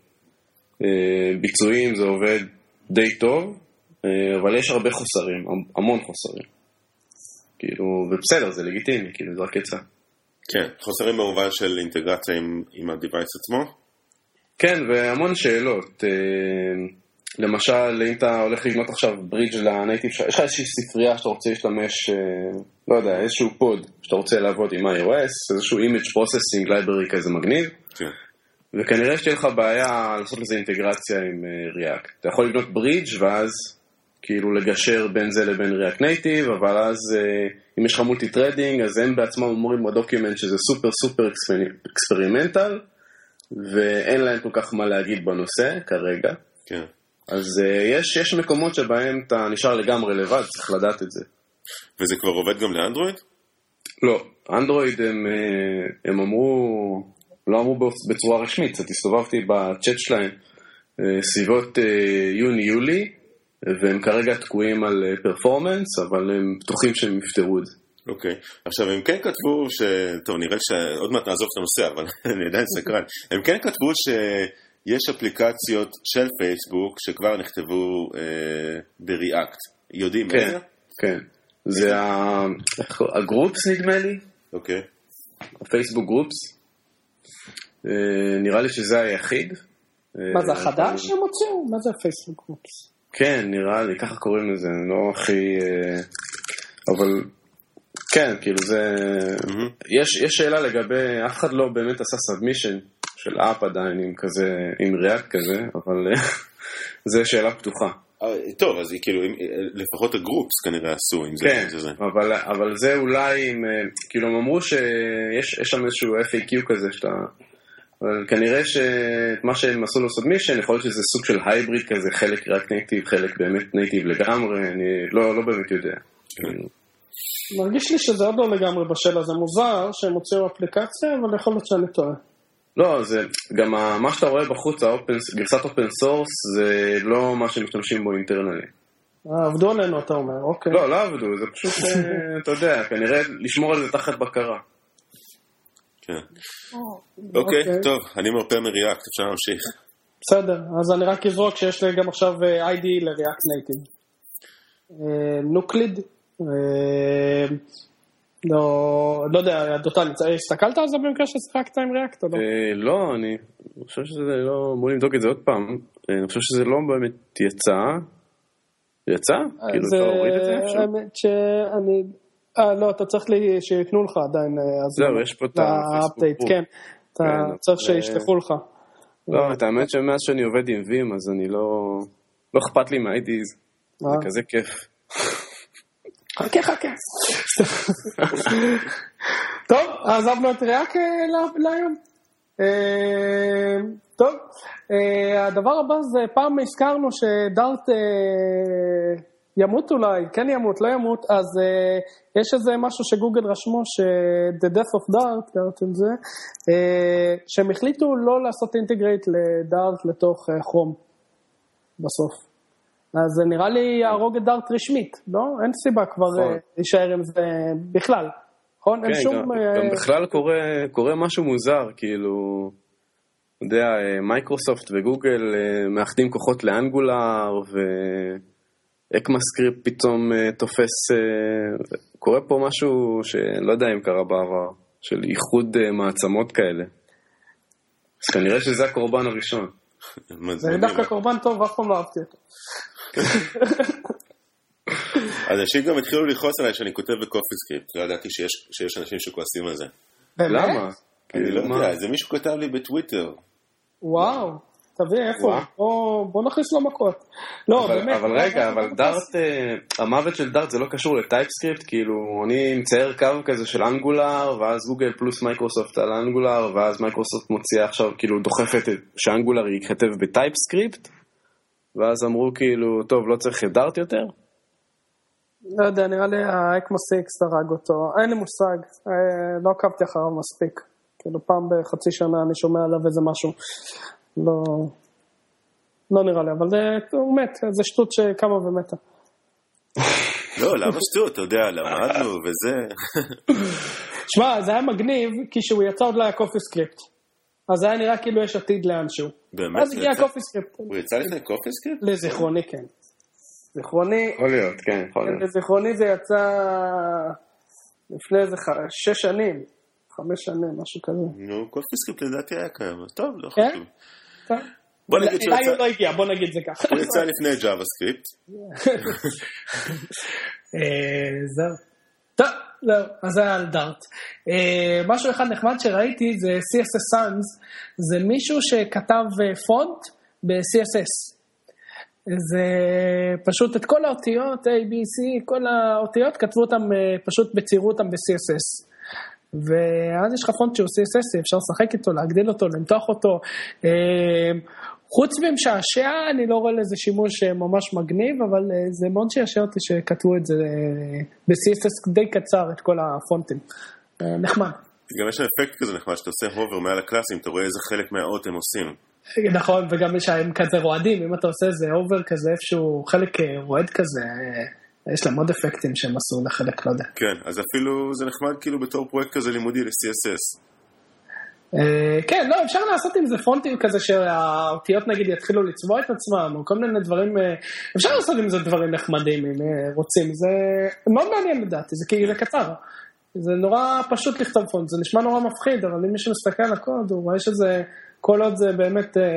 ביצועים זה עובד די טוב, אבל יש הרבה חוסרים, המון חוסרים. כאילו, ובסדר, זה לגיטימי, כאילו, זה רק יצא. כן, חוסרים במובן של אינטגרציה עם, עם הדיווייס עצמו? כן, והמון שאלות. למשל, אם אתה הולך לבנות עכשיו ברידג' לנייטיב, יש לך איזושהי ספרייה שאתה רוצה להשתמש, לא יודע, איזשהו פוד שאתה רוצה לעבוד עם iOS, איזשהו image processing library כזה מגניב. כן. וכנראה שתהיה לך בעיה לעשות לזה אינטגרציה עם React. אתה יכול לבנות ברידג' ואז כאילו לגשר בין זה לבין React Native, אבל אז אם יש לך מולטי טרדינג, אז הם בעצמם אומרים בדוקימנט שזה סופר סופר אקספרימנטל, ואין להם כל כך מה להגיד בנושא כרגע. כן. אז יש, יש מקומות שבהם אתה נשאר לגמרי לבד, צריך לדעת את זה. וזה כבר עובד גם לאנדרואיד? לא, אנדרואיד הם, הם אמרו, לא אמרו בצורה רשמית, קצת הסתובבתי בצ'אט שלהם, סביבות יוני-יולי, והם כרגע תקועים על פרפורמנס, אבל הם בטוחים שהם יפתרו את זה. אוקיי, עכשיו הם כן כתבו, ש... טוב נראה שעוד מעט נעזוב את הנושא, אבל אני עדיין סקרן, הם כן כתבו שיש אפליקציות של פייסבוק שכבר נכתבו אה, בריאקט, יודעים כן, איזה? כן, זה ה... הגרופס נדמה לי, אוקיי. הפייסבוק גרופס, אה, נראה לי שזה היחיד. מה זה החדש שהם הוציאו? מה זה הפייסבוק גרופס? כן, נראה לי, ככה קוראים לזה, לא הכי... אבל כן, כאילו זה... יש, יש שאלה לגבי, אף אחד לא באמת עשה סאבמישן של אפ עדיין עם כזה, עם ריאקט כזה, אבל זה שאלה פתוחה. טוב, אז כאילו, לפחות הגרופס כנראה עשו עם זה. כן, אבל, אבל זה אולי, כאילו הם אמרו שיש שם איזשהו אף איי קיו כזה שאתה... אבל כנראה שמה שהם עשו לו סאבמישן, יכול להיות שזה סוג של הייבריד כזה, חלק רק נייטיב, חלק באמת נייטיב לגמרי, אני לא, לא באמת יודע. מרגיש לי שזה עוד לא לגמרי בשל הזה, מוזר שהם הוציאו אפליקציה, אבל יכול להיות שאני טועה. לא, זה גם מה שאתה רואה בחוץ, גרסת אופן סורס, זה לא מה שמשתמשים בו אינטרנלי. עבדו עלינו, אתה אומר, אוקיי. לא, לא עבדו, זה פשוט, אתה יודע, כנראה לשמור על זה תחת בקרה. אוקיי, טוב, אני מרפא מריאקט, אפשר להמשיך. בסדר, אז אני רק אזרוק שיש לי גם עכשיו איי די לריאקט נייטיב. נוקליד, לא יודע, דותן, הסתכלת על זה במקרה ששיחקת עם ריאקט או לא? לא, אני חושב שזה לא, בוא נבדוק את זה עוד פעם, אני חושב שזה לא באמת יצא, יצא? כאילו אתה הוריד את זה אפשר? האמת שאני... אה, לא, אתה צריך שיתנו לך עדיין. זהו, יש פה את האפדייט, כן. אתה צריך שישלחו לך. לא, את האמת שמאז שאני עובד עם וים, אז אני לא... לא אכפת לי מה-איי דיז. זה כזה כיף. חכה, חכה. טוב, עזבנו את ריאק להיום. טוב, הדבר הבא זה פעם הזכרנו שדארט... ימות אולי, כן ימות, לא ימות, אז uh, יש איזה משהו שגוגל רשמו, ש-The Death of Dart, קראתם זה, uh, שהם החליטו לא לעשות אינטגרייט לדארט לתוך uh, כרום, בסוף. אז uh, נראה לי יהרוג את דארט רשמית, לא? אין סיבה כבר להישאר עם זה בכלל, נכון? כן, גם, uh, גם בכלל קורה, קורה משהו מוזר, כאילו, יודע, מייקרוסופט וגוגל מאחדים כוחות לאנגולר, ואקמאסקריפט פתאום תופס, קורה פה משהו שלא יודע אם קרה בעבר, של איחוד מעצמות כאלה. אז כנראה שזה הקורבן הראשון. זה דווקא קורבן טוב, אף פעם לא אהבתי אותו. אז אנשים גם התחילו לכעוס עליי שאני כותב בקופיסקריפט, לא ידעתי שיש אנשים שכועסים על זה. למה? אני לא יודע, זה מישהו כתב לי בטוויטר. וואו, תביא, איפה? בוא נכניס לו מכות. לא, באמת. אבל רגע, אבל דארט, המוות של דארט זה לא קשור לטייפסקריפט, כאילו, אני מצייר קו כזה של אנגולר, ואז גוגל פלוס מייקרוסופט על אנגולר, ואז מייקרוסופט מוציאה עכשיו, כאילו, דוחפת שאנגולר ייכתב בטייפסקריפט, ואז אמרו, כאילו, טוב, לא צריך את דארט יותר? לא יודע, נראה לי האקמוסיקס הרג אותו, אין לי מושג, לא עקבתי אחריו מספיק, כאילו פעם בחצי שנה אני שומע עליו איזה משהו, לא, לא נראה לי, אבל הוא מת, זה שטות שקמה ומתה. לא, למה שטות, אתה יודע, למדנו וזה. שמע, זה היה מגניב, כשהוא יצא עוד לקופיסקריפט, אז זה היה נראה כאילו יש עתיד לאנשהו. באמת? אז הגיע קופיסקריפט. הוא יצא לפני קופיסקריפט? לזיכרוני, כן. זיכרוני, יכול להיות, כן, יכול להיות. לזיכרוני זה יצא לפני איזה שש שנים, חמש שנים, משהו כזה. נו, קופיסקריפט לדעתי היה קיים, טוב, לא כן? חשוב. טוב. בוא נגיד שהוא יצא... לא הגיע, בוא נגיד זה ככה. הוא יצא לפני ג'אווה סקריפט. זהו. טוב, זהו, אז זה היה על דארט. משהו אחד נחמד שראיתי זה סי אס אס Sans, זה מישהו שכתב פונט ב-סי אס אס. זה פשוט את כל האותיות, A, B, C, כל האותיות כתבו אותם, פשוט בציירו אותם ב-סי אס אס. ואז יש לך פונט שהוא סי אס אס, אפשר לשחק איתו, להגדיל אותו, למתוח אותו. חוץ ממשעשע, אני לא רואה לזה שימוש ממש מגניב, אבל זה מאוד שישע אותי שכתבו את זה ב-סי אס אס די קצר, את כל הפונטים. נחמד. גם יש אפקט כזה נחמד, שאתה עושה הובר מעל הקלאסים, אתה רואה איזה חלק מהאות הם עושים. נכון, וגם יש להם כזה רועדים, אם אתה עושה איזה אובר כזה, איפשהו חלק רועד כזה, יש להם עוד אפקטים שהם עשו לחלק, לא יודע. כן, אז אפילו זה נחמד כאילו בתור פרויקט כזה לימודי ל-סי אס אס. כן, לא, אפשר לעשות עם זה פונטים כזה שהאותיות נגיד יתחילו לצבוע את עצמם, או כל מיני דברים, אפשר לעשות עם זה דברים נחמדים אם רוצים, זה מאוד מעניין לדעתי, זה כאילו קצר. זה נורא פשוט לכתוב פונט, זה נשמע נורא מפחיד, אבל אם מישהו מסתכל על הקוד, הוא רואה שזה... כל עוד זה באמת אה,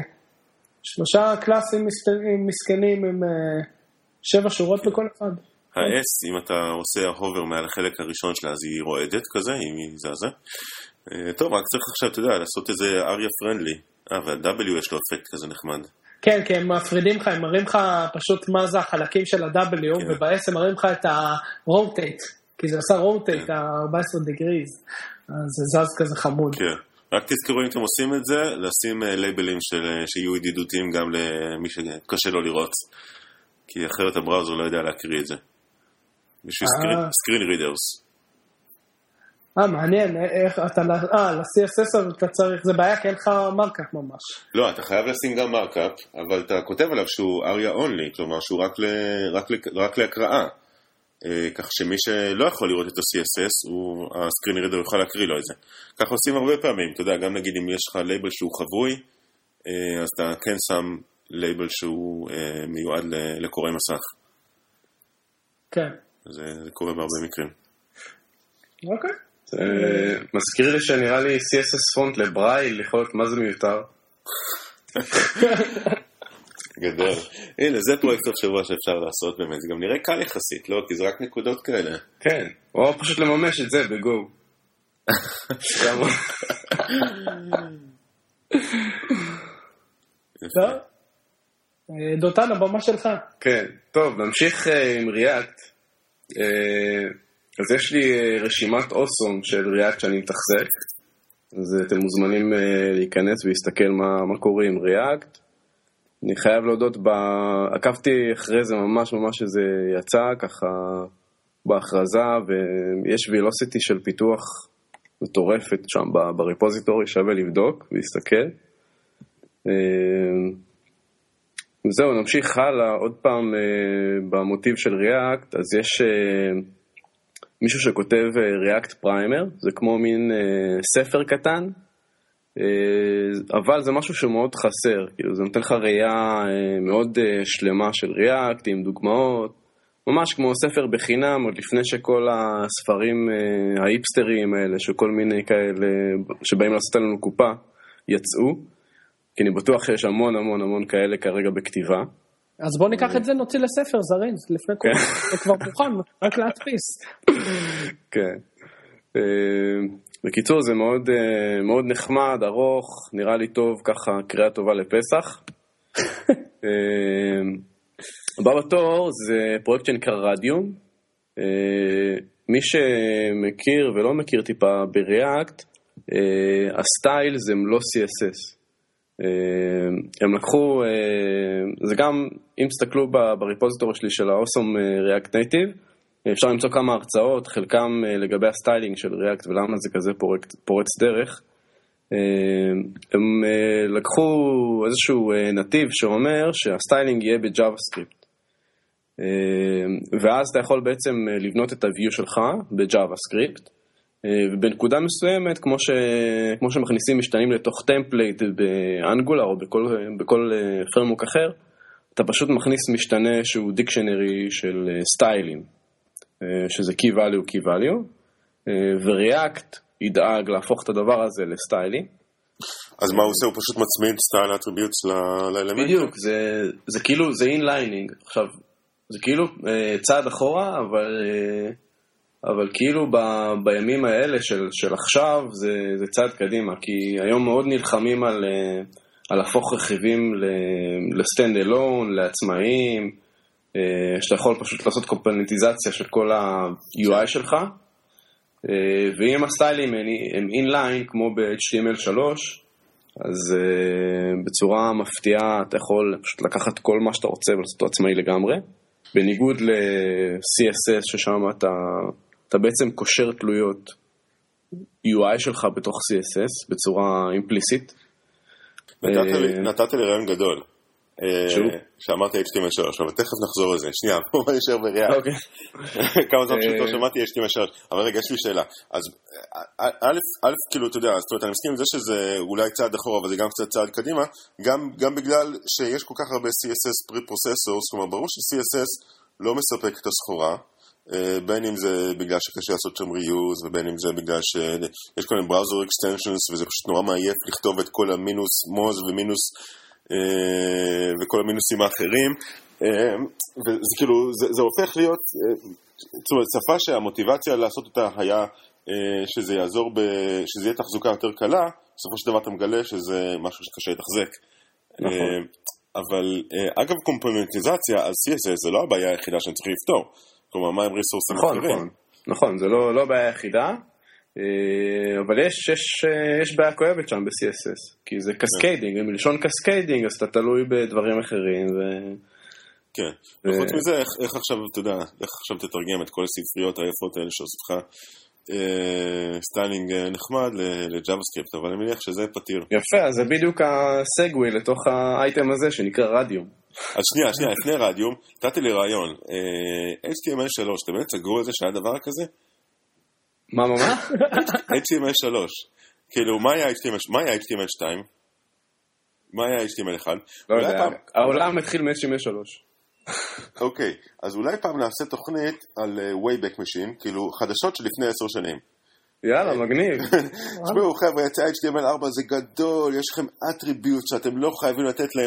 שלושה קלאסים מסכנים עם אה, שבע שורות בכל אחד. ה-S, אם אתה עושה ההובר מעל החלק הראשון שלה, אז היא רועדת כזה, אם היא זזה. אה, טוב, רק צריך עכשיו, אתה יודע, לעשות איזה אריה פרנדלי. אה, וה-W יש לו אפקט כזה נחמד. כן, כי הם מפרידים לך, הם מראים לך פשוט מה זה החלקים של ה-W, כן. וב-S הם מראים לך את ה-rotate, כי זה עושה rotate, כן. ה-ארבע עשרה degrees, אז זה זז כזה חמוד. כן. רק תזכרו אם אתם עושים את זה, לשים לייבלים שיהיו ידידותיים גם למי שקשה לו לראות, כי אחרת הבראוזר לא יודע להקריא את זה. בשביל סקרין רידרס. אה, מעניין, איך אתה, אה, ל-סי אס אס אתה צריך, זה בעיה כי אין לך מרקאפ ממש. לא, אתה חייב לשים גם מרקאפ, אבל אתה כותב עליו שהוא אריה אונלי, כלומר שהוא רק, ל, רק, ל, רק להקראה. כך שמי שלא יכול לראות את ה-סי אס אס, הסקרין רידר יוכל להקריא לו את זה. כך עושים הרבה פעמים, אתה יודע, גם נגיד אם יש לך לייבל שהוא חבוי, אז אתה כן שם לייבל שהוא מיועד לקורא מסך. כן. זה, זה קורה בהרבה מקרים. אוקיי. זה מזכיר לי שנראה לי סי אס אס פונט לברייל, יכול להיות מה זה מיותר. גדול. הנה, זה פרויקט סוף שבוע שאפשר לעשות באמת. זה גם נראה קל יחסית, לא? כי זה רק נקודות כאלה. כן. או פשוט לממש את זה בגו. טוב. דותן, הבמה שלך. כן. טוב, נמשיך עם ריאקט. אז יש לי רשימת אוסום של ריאקט שאני מתחזק. אז אתם מוזמנים להיכנס ולהסתכל מה, מה קורה עם ריאקט. אני חייב להודות, ב... עקבתי אחרי זה ממש ממש שזה יצא ככה בהכרזה, ויש וילוסיטי של פיתוח מטורפת שם בריפוזיטורי, שווה לבדוק ולהסתכל. וזהו, נמשיך הלאה עוד פעם במוטיב של ריאקט. אז יש מישהו שכותב ריאקט פריימר, זה כמו מין ספר קטן, אבל זה משהו שמאוד חסר, כאילו זה נותן לך ראייה מאוד שלמה של React עם דוגמאות, ממש כמו ספר בחינם, עוד לפני שכל הספרים ההיפסטריים האלה, שכל מיני כאלה שבאים לעשות עלינו קופה, יצאו, כי אני בטוח שיש המון המון המון כאלה כרגע בכתיבה. אז בוא ניקח את זה, נוציא לספר, זריז, לפני כל זה כבר מוכן, רק להדפיס. כן. בקיצור, זה מאוד, מאוד נחמד, ארוך, נראה לי טוב, ככה קריאה טובה לפסח. הבא בתור זה פרויקט שנקרא רדיום. מי שמכיר ולא מכיר טיפה בריאקט, הסטייל זה לא סי אס אס. הם לקחו, זה גם, אם תסתכלו בריפוזיטורי שלי של האוסום ריאקט נייטיב, אפשר למצוא כמה הרצאות, חלקם לגבי הסטיילינג של ריאקט ולמה זה כזה פורץ דרך. הם לקחו איזשהו נתיב שאומר שהסטיילינג יהיה בג'אווה-סקריפט. ואז אתה יכול בעצם לבנות את ה-view שלך בג'אווה-סקריפט, ובנקודה מסוימת, כמו, ש... כמו שמכניסים משתנים לתוך טמפלייט באנגולר או בכל, בכל פרמוק אחר, אתה פשוט מכניס משתנה שהוא דיקשנרי של סטיילים, שזה key value, key value, וריאקט ידאג להפוך את הדבר הזה לסטיילים. אז מה הוא עושה? הוא פשוט מצמיד סטייל אטריביוטס לאלמנט? בדיוק, זה, זה כאילו, זה אינליינינג. עכשיו, זה כאילו צעד אחורה, אבל... אבל כאילו ב, בימים האלה של, של עכשיו זה, זה צעד קדימה, כי היום מאוד נלחמים על, על להפוך רכיבים לסטנד אלון, לעצמאיים, שאתה יכול פשוט לעשות קומפוננטיזציה של כל ה-יו איי שלך, ואם הסטיילים הם אינליין כמו ב-אייץ' טי אם אל שלוש, אז בצורה מפתיעה אתה יכול פשוט לקחת כל מה שאתה רוצה ולעשות אותו עצמאי לגמרי, בניגוד ל-סי אס אס ששם אתה... אתה בעצם קושר תלויות יו איי שלך בתוך סי אס אס בצורה אימפליסית. נתת לי רעיון גדול. שאמרתי אייץ' טי אם אל שלוש, אבל תכף נחזור לזה. שנייה, בוא נשאר בריאקט. כמה זמן פשוט לא שמעתי אייץ' טי אם אל שלוש. אבל רגע, יש לי שאלה. אז א', כאילו, אתה יודע, זאת אומרת, אני מסכים עם זה שזה אולי צעד אחורה, אבל זה גם קצת צעד קדימה, גם בגלל שיש כל כך הרבה סי אס אס פרי-פרוססור, זאת אומרת, ברור ש-סי אס אס לא מספק את הסחורה, בין אם זה בגלל שקשה לעשות שם ריוז, ובין אם זה בגלל שיש כל מיני בראוזר אקסטנשנס, וזה פשוט נורא מעייף לכתוב את כל המינוס מוז ומינוס וכל המינוסים האחרים, וזה כאילו, זה, זה הופך להיות, זאת אומרת, שפה שהמוטיבציה לעשות אותה היה שזה יעזור, ב, שזה יהיה תחזוקה יותר קלה, בסופו של דבר אתה מגלה שזה משהו שקשה לתחזק. נכון. אבל אגב קומפוננטיזציה, אז סי אס אס זה לא הבעיה היחידה שאני צריך לפתור. כלומר, מה הם ריסורסים נכון, אחרים? נכון, נכון, זה לא, לא בעיה יחידה, אבל יש, יש, יש בעיה כואבת שם ב-סי אס אס, כי זה קסקיידינג, מלשון קסקיידינג, אז אתה תלוי בדברים אחרים. ו... כן, וחוץ מזה, איך, איך עכשיו, אתה יודע, איך עכשיו תתרגם את כל הספריות היפות האלה שעושות לך סטיילינג נחמד לג'אווה-סקריפט, אבל אני מניח שזה פתיר. יפה, אז זה בדיוק הסגווי לתוך האייטם הזה שנקרא רדיום. אז שנייה, שנייה, לפני רדיום, נתתי לי רעיון, אייץ' טי אם אל שלוש, אתם באמת סגרו את זה שהיה דבר כזה? מה, מה, מה? אייץ' טי אם אל שלוש, כאילו, מה היה אייץ' טי אם אל שתיים? מה היה אייץ' טי אם אל אחד? לא יודע, העולם התחיל מ-אייץ' טי אם אל שלוש. אוקיי, אז אולי פעם נעשה תוכנית על Wayback Machine, כאילו, חדשות שלפני עשר שנים. יאללה, מגניב. תשמעו, חבר'ה, יצא אייץ' טי אם אל ארבע זה גדול, יש לכם אטריביוט שאתם לא חייבים לתת להם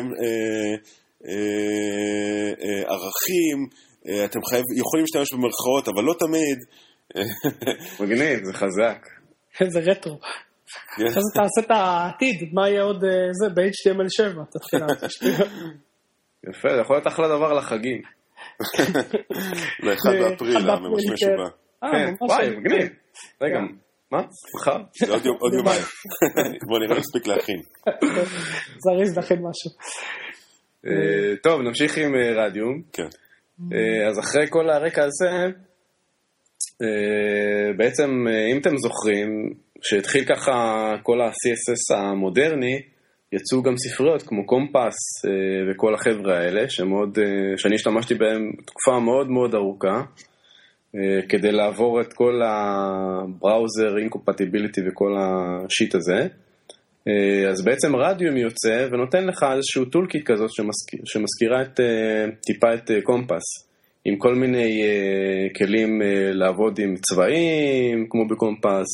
ערכים, אתם יכולים להשתמש במרכאות, אבל לא תמיד. מגניב, זה חזק. איזה רטרו. אז תעשה את העתיד, מה יהיה עוד זה ב-אייץ' טי אם אל שבע, תתחיל להשתמש. יפה, זה יכול להיות אחלה דבר לחגים. ל-אחד באפריל, המשמש ובא. כן, וואי, מגניב. רגע, מה? מחר? זה עוד יומיים. בוא נראה נספיק להכין. זריז להכין משהו. טוב, נמשיך עם רדיום. כן. אז אחרי כל הרקע הזה, בעצם, אם אתם זוכרים, שהתחיל ככה כל ה-סי אס אס המודרני, יצאו גם ספריות כמו קומפס וכל החבר'ה האלה, שמאוד, שאני השתמשתי בהם תקופה מאוד מאוד ארוכה, כדי לעבור את כל הבראוזר אינקומפטיביליטי וכל השיט הזה. אז בעצם רדיום יוצא ונותן לך איזשהו טולקיט כזאת שמזכיר, שמזכירה את, טיפה את קומפס, עם כל מיני כלים לעבוד עם צבעים, כמו בקומפס,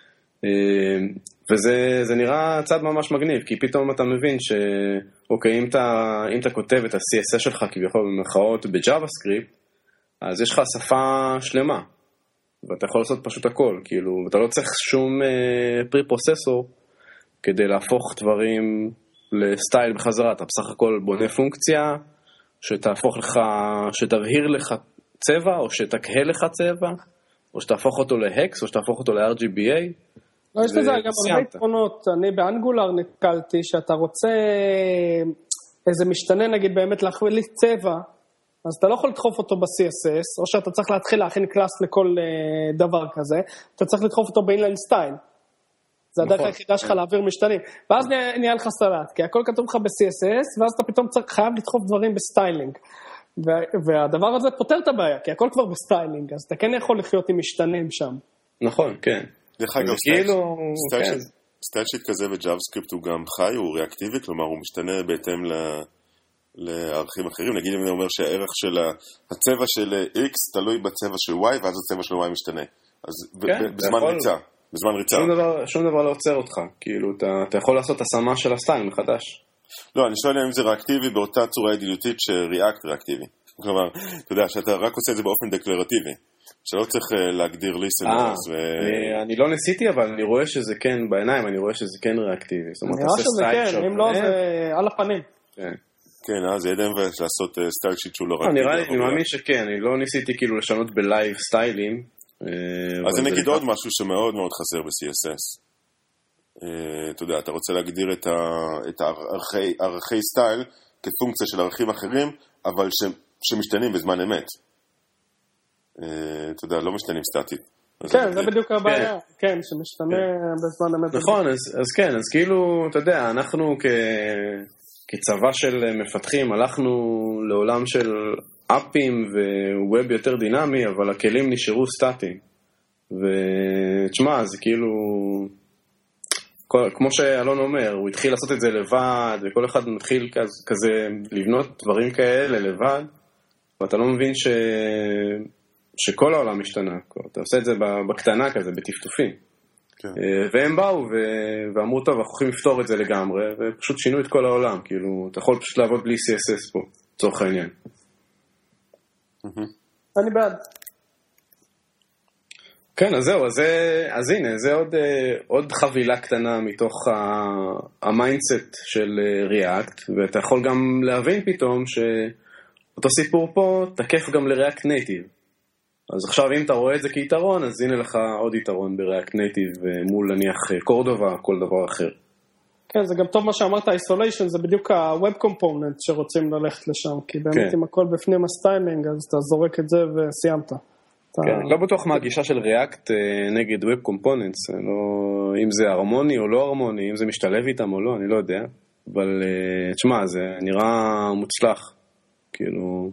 וזה זה נראה צד ממש מגניב, כי פתאום אתה מבין ש, אוקיי, אם אתה, אם אתה כותב את ה-סי אס אס שלך כביכול במרכאות בג'אווה-סקריפט, אז יש לך שפה שלמה, ואתה יכול לעשות פשוט הכל, כאילו, אתה לא צריך שום פרי-פרוססור, כדי להפוך דברים לסטייל בחזרה. אתה בסך הכל בונה פונקציה שתהפוך לך, שתבהיר לך צבע, או שתקהה לך צבע, או שתהפוך אותו להקס, או שתהפוך אותו ל-אר ג'י בי איי. לא, יש לזה גם הרבה יתרונות. אני באנגולר נתקלתי שאתה רוצה איזה משתנה, נגיד באמת להחליט צבע, אז אתה לא יכול לדחוף אותו ב-סי אס אס, או שאתה צריך להתחיל להכין קלאס לכל דבר כזה, אתה צריך לדחוף אותו באינליין סטייל. זה הדרך היחידה שלך להעביר משתנים. ואז נהיה לך סלט, כי הכל כתוב לך ב-סי אס אס, ואז אתה פתאום חייב לדחוף דברים בסטיילינג. והדבר הזה פותר את הבעיה, כי הכל כבר בסטיילינג, אז אתה כן יכול לחיות עם משתנים שם. נכון, כן. דרך אגב, סטייל שיט כזה ב-JavaScript הוא גם חי, הוא ריאקטיבי, כלומר הוא משתנה בהתאם לערכים אחרים. נגיד אם אני אומר שהערך של הצבע של X תלוי בצבע של Y, ואז הצבע של Y משתנה. אז בזמן ריצה. בזמן ריצה. שום דבר, שום דבר לא עוצר אותך, כאילו, אתה, אתה יכול לעשות השמה של הסטייל מחדש. לא, אני שואל אם זה ריאקטיבי באותה צורה ידידותית שריאקט ריאקטיבי. כלומר, אתה יודע, שאתה רק עושה את זה באופן דקלרטיבי, שלא צריך להגדיר listeners. ו... אני לא ניסיתי, אבל אני רואה שזה כן, בעיניים אני רואה שזה כן ריאקטיבי. אני רואה שזה כן, אם לא זה על הפנים. כן. כן, אז ידעים לעשות סטייל שיט שהוא לא ריאקטיבי. נראה לי, אני מאמין שכן, אני לא ניסיתי כאילו לשנות בלייב סטיילים. אז אני אגיד עוד משהו שמאוד מאוד חסר ב-סי אס אס. אתה יודע, אתה רוצה להגדיר את הערכי סטייל כפונקציה של ערכים אחרים, אבל שמשתנים בזמן אמת. אתה יודע, לא משתנים סטטית. כן, זה בדיוק הבעיה. כן, שמשתנה בזמן אמת. נכון, אז כן, אז כאילו, אתה יודע, אנחנו כצבא של מפתחים, הלכנו לעולם של אפים וווב יותר דינמי, אבל הכלים נשארו סטטיים. ותשמע, זה כאילו, כמו שאלון אומר, הוא התחיל לעשות את זה לבד, וכל אחד מתחיל כזה לבנות דברים כאלה לבד, ואתה לא מבין ש... שכל העולם משתנה. אתה עושה את זה בקטנה כזה, בטפטופים. כן. והם באו ו... ואמרו, טוב, אנחנו יכולים לפתור את זה לגמרי, ופשוט שינו את כל העולם. כאילו, אתה יכול פשוט לעבוד בלי סי אס אס פה, צורך העניין. אני בעד. כן, אז זהו, אז, אז הנה, זה עוד, עוד חבילה קטנה מתוך המיינדסט של ריאקט, ואתה יכול גם להבין פתאום שאותו סיפור פה תקף גם לריאקט נייטיב. אז עכשיו אם אתה רואה את זה כיתרון, אז הנה לך עוד יתרון בריאקט נייטיב מול נניח קורדובה, כל דבר אחר. כן, זה גם טוב מה שאמרת, איסוליישן, זה בדיוק ה-Web Component שרוצים ללכת לשם, כי באמת אם הכל בפנים הסטיילינג, אז אתה זורק את זה וסיימת. כן, לא בטוח מה הגישה של React נגד Web Components, אם זה הרמוני או לא הרמוני, אם זה משתלב איתם או לא, אני לא יודע, אבל תשמע, זה נראה מוצלח, כאילו,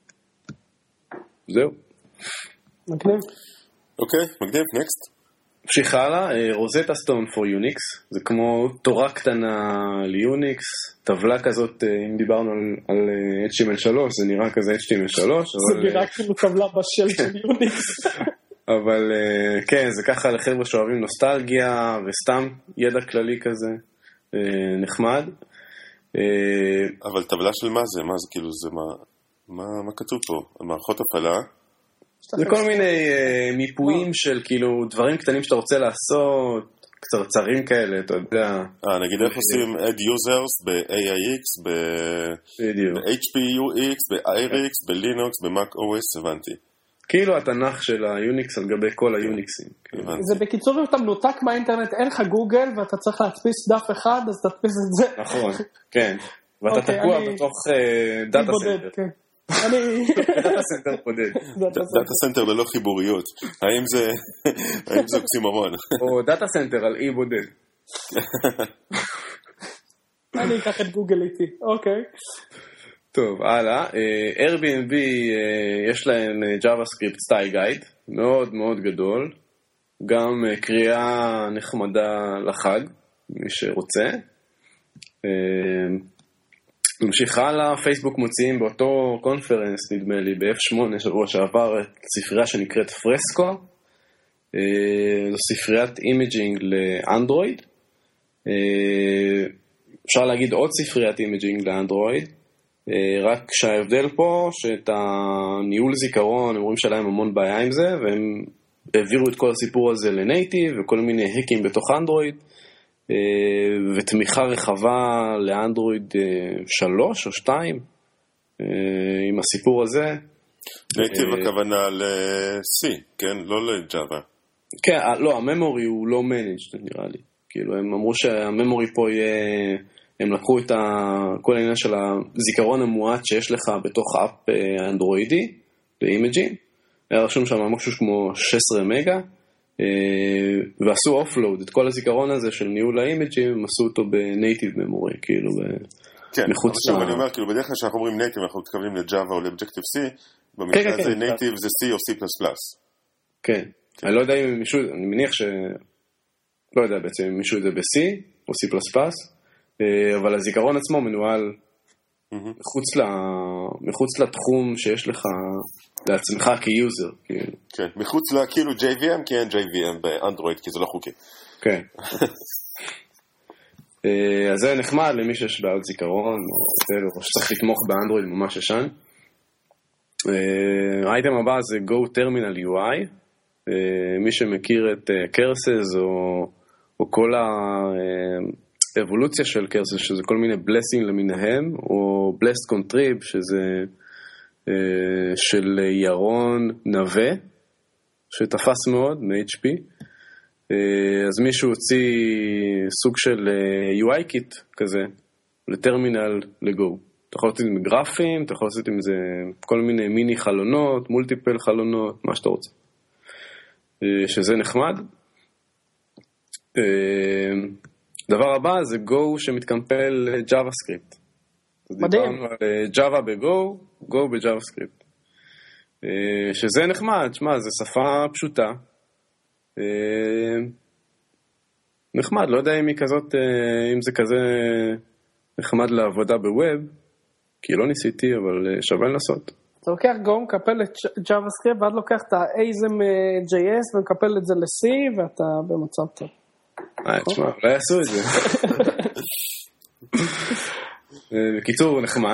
זהו. מגניב. אוקיי, מגניב, נקסט. המשיך הלאה, רוזטה סטון for Unix, זה כמו תורה קטנה ליוניקס, טבלה כזאת, אם דיברנו על, על אייץ' טי אם אל שלוש, זה נראה כזה אייץ' טי אם אל שלוש. זה אבל... נראה כאילו טבלה בשל של יוניקס. אבל כן, זה ככה לחבר'ה שאוהבים נוסטלגיה, וסתם ידע כללי כזה, נחמד. אבל טבלה של מה זה? מה זה כאילו, זה מה, מה, מה כתוב פה? מערכות הפעלה? זה כל מיני uh, מיפויים של כאילו דברים קטנים שאתה רוצה לעשות, קצרצרים כאלה, אתה יודע. אה, נגיד איך עושים add users ב-איי איי אקס, ב-אייץ' פי יו אקס, ב-איי אר אקס, בלינוקס, ב-Mac או אס, הבנתי. כאילו התנ"ך של היוניקס על גבי כל היוניקסים. זה בקיצור, אם אתה מנותק מהאינטרנט, אין לך גוגל ואתה צריך להדפיס דף אחד, אז תדפיס את זה. נכון, כן. ואתה תקוע בתוך דאטה סנטר. אני... דאטה סנטר פודד. דאטה סנטר ללא חיבוריות. האם זה אוקסימורון? או דאטה סנטר על אי בודד. אני אקח את גוגל איתי, אוקיי. טוב, הלאה. Airbnb יש להם JavaScript Style Guide, מאוד מאוד גדול. גם קריאה נחמדה לחג, מי שרוצה. נמשיך הלאה, פייסבוק מוציאים באותו קונפרנס, נדמה לי, ב-אף שמונה שבוע שעבר, את ספרייה שנקראת פרסקו. זו ספריית אימג'ינג לאנדרואיד. אפשר להגיד עוד ספריית אימג'ינג לאנדרואיד, רק שההבדל פה, שאת הניהול זיכרון, הם רואים שלהם המון בעיה עם זה, והם העבירו את כל הסיפור הזה לנייטיב, וכל מיני הקים בתוך אנדרואיד, ותמיכה רחבה לאנדרואיד שלוש או שתיים, עם הסיפור הזה. נייטיב הכוונה ל-C, כן? לא לג'אווה. כן, לא, הממורי הוא לא managed, נראה לי. כאילו, הם אמרו שהממורי פה יהיה, הם לקחו את כל העניין של הזיכרון המועט שיש לך בתוך אפ אנדרואידי, לאימג'ים, היה רשום שם משהו כמו שש עשרה מגה, ועשו אופלוד, את כל הזיכרון הזה של ניהול האימג'ים, הם עשו אותו בנייטיב ממורי, כאילו, מחוץ ל... כן, אני אומר, כאילו, בדרך כלל שאנחנו אומרים נייטיב, אנחנו מתכוונים לג'אווה או לאובג'קטיב-C, במקרה הזה נייטיב זה C או C++. כן, אני לא יודע אם מישהו, אני מניח ש... לא יודע בעצם אם מישהו את זה ב-C או C++, אבל הזיכרון עצמו מנוהל מחוץ, ל... מחוץ לתחום שיש לך לעצמך כיוזר. כאילו. כן, מחוץ ל... כאילו ג'יי וי אם, כי אין ג'יי וי אם באנדרואיד, כי זה לא חוקי. כן. אז זה נחמד למי שיש בעיות זיכרון, או שצריך לתמוך באנדרואיד ממש ישן. האייטם הבא זה Go Terminal יו איי. מי שמכיר את קרסס או, או כל האבולוציה של קרסס, שזה כל מיני בלסינג למיניהם, או בלסט קונטריב, שזה של ירון נווה, שתפס מאוד מ-אייץ' פי. אז מישהו הוציא סוג של יו איי קיט כזה, לטרמינל לגו. אתה יכול לעשות עם גרפים, אתה יכול לעשות עם זה כל מיני מיני חלונות, מולטיפל חלונות, מה שאתה רוצה. שזה נחמד. דבר הבא זה Go שמתקמפל JavaScript. מדהים. דיברנו על Java ב-Go, Go ב-JavaScript. שזה נחמד, שמה, זה שפה פשוטה. נחמד, לא יודע אם היא כזאת, אם זה כזה נחמד לעבודה בווב, כי לא ניסיתי, אבל שווה לנסות. אתה לוקח Go, מקפל את JavaScript, ואז לוקח את ה-A-Z-M ג'יי אס, ומקפל את זה ל-C, ואתה במצב טוב. אה, תשמע, אולי יעשו את זה. בקיצור, נחמד.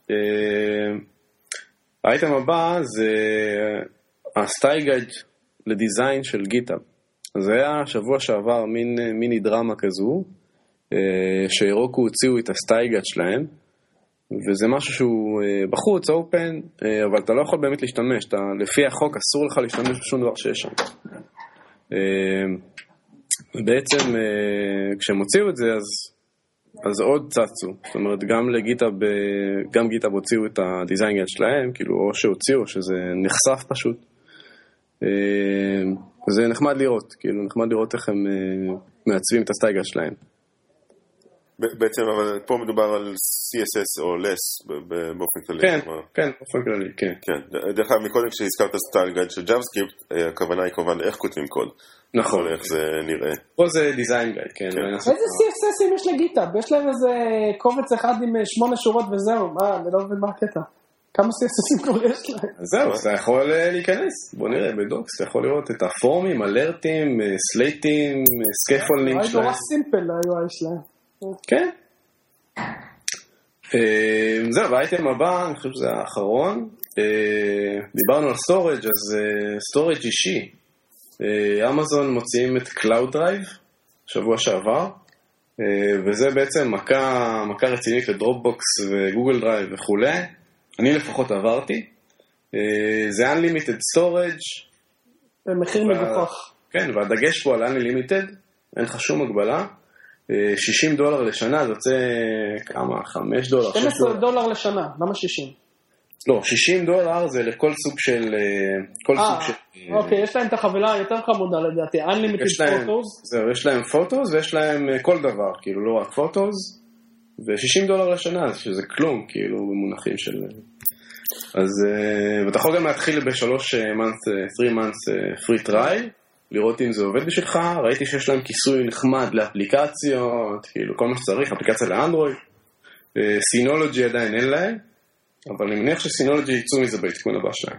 האייטם הבא זה הסטייל גייד לדיזיין של גיטאב. זה היה שבוע שעבר מין מיני דרמה כזו, שאירוקו הוציאו את הסטייל גייד שלהם, וזה משהו שהוא בחוץ, אופן, אבל אתה לא יכול באמת להשתמש, אתה, לפי החוק אסור לך להשתמש בשום דבר שיש שם. בעצם כשהם הוציאו את זה, אז, אז עוד צצו, זאת אומרת גם לגיטאב, גם גיטאב הוציאו את הדיזיין גייד שלהם, כאילו או שהוציאו, שזה נחשף פשוט. זה נחמד לראות, כאילו נחמד לראות איך הם מעצבים את הסטייל גייד שלהם. בעצם, אבל פה מדובר על סי אס אס או לס באופן כללי. כן, כן, באופן כללי, כן. כן, דרך כלל מקודם כשהזכרת סטייל גייד של JavaScript, הכוונה היא כמובן לאיך כותבים קוד. נכון. או איך זה נראה. פה זה דיזיין גייד, כן. איזה סי אס אסים יש לגיטאב? יש להם איזה קובץ אחד עם שמונה שורות וזהו, מה, אני לא מבין מה הקטע. כמה סי אס אסים כבר יש להם? זהו, אתה יכול להיכנס, בוא נראה בדוקס, אתה יכול לראות את הפורמים, אלרטים, סלייטים, סקייפולינג שלהם. נורא סימפל ה-יו איי שלהם. כן. זהו, והאייטם הבא, אני חושב שזה האחרון. דיברנו על סטורג', אז סטורג' אישי. אמזון מוציאים את Cloud Drive, שבוע שעבר, וזה בעצם מכה, מכה רצינית לדרופבוקס וגוגל דרייב וכו'. אני לפחות עברתי. זה Unlimited Storage. במחיר מגוחך. כן, והדגש פה על Unlimited, אין לך שום הגבלה. שישים דולר לשנה, זה יוצא כמה? חמש דולר? שתים עשרה דולר לשנה, למה שישים? לא, שישים דולר זה לכל סוג של... כל סוג של... אוקיי, יש להם את החבילה יותר חמודה לדעתי, Unlimited Photos. זהו, יש להם פוטוס ויש להם כל דבר, כאילו לא רק פוטוס, ו-שישים דולר לשנה, שזה כלום, כאילו, במונחים של... אז, ואתה יכול גם להתחיל בשלוש months, three months free trial, לראות אם זה עובד בשבילך, ראיתי שיש להם כיסוי נחמד לאפליקציות, כאילו כל מה שצריך, אפליקציה לאנדרואיד, סינולוגי עדיין אין להם, אבל אני מניח שסינולוגי ייצאו מזה בעדכון הבא שלהם.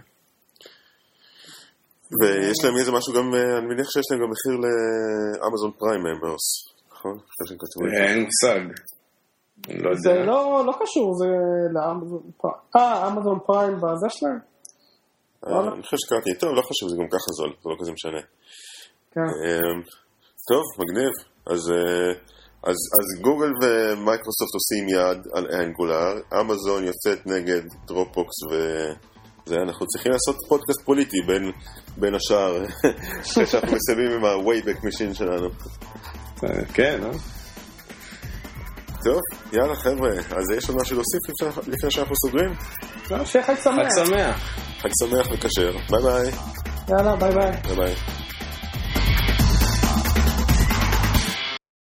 ויש להם איזה משהו גם, אני מניח שיש להם גם מחיר לאמזון פריים ממברס, נכון? אין מושג. זה לא קשור, זה לאמזון פריים. אה, אמזון פריים בזה שלהם? אני חושב שקראתי, טוב, לא חושב, זה גם ככה זול, זה לא כזה משנה. טוב, מגניב. אז גוגל ומייקרוסופט עושים יד על אנגולר, אמזון יוצאת נגד דרופבוקס וזה, אנחנו צריכים לעשות פודקאסט פוליטי בין השאר, אחרי שאנחנו מסיימים עם ה-Wayback Machine שלנו. כן, אה? טוב, יאללה חבר'ה, אז יש לנו משהו להוסיף לפני שאנחנו סוגרים? שיהיה חג שמח. חג שמח. חג שמח וכשר, ביי ביי. יאללה, ביי ביי. ביי ביי.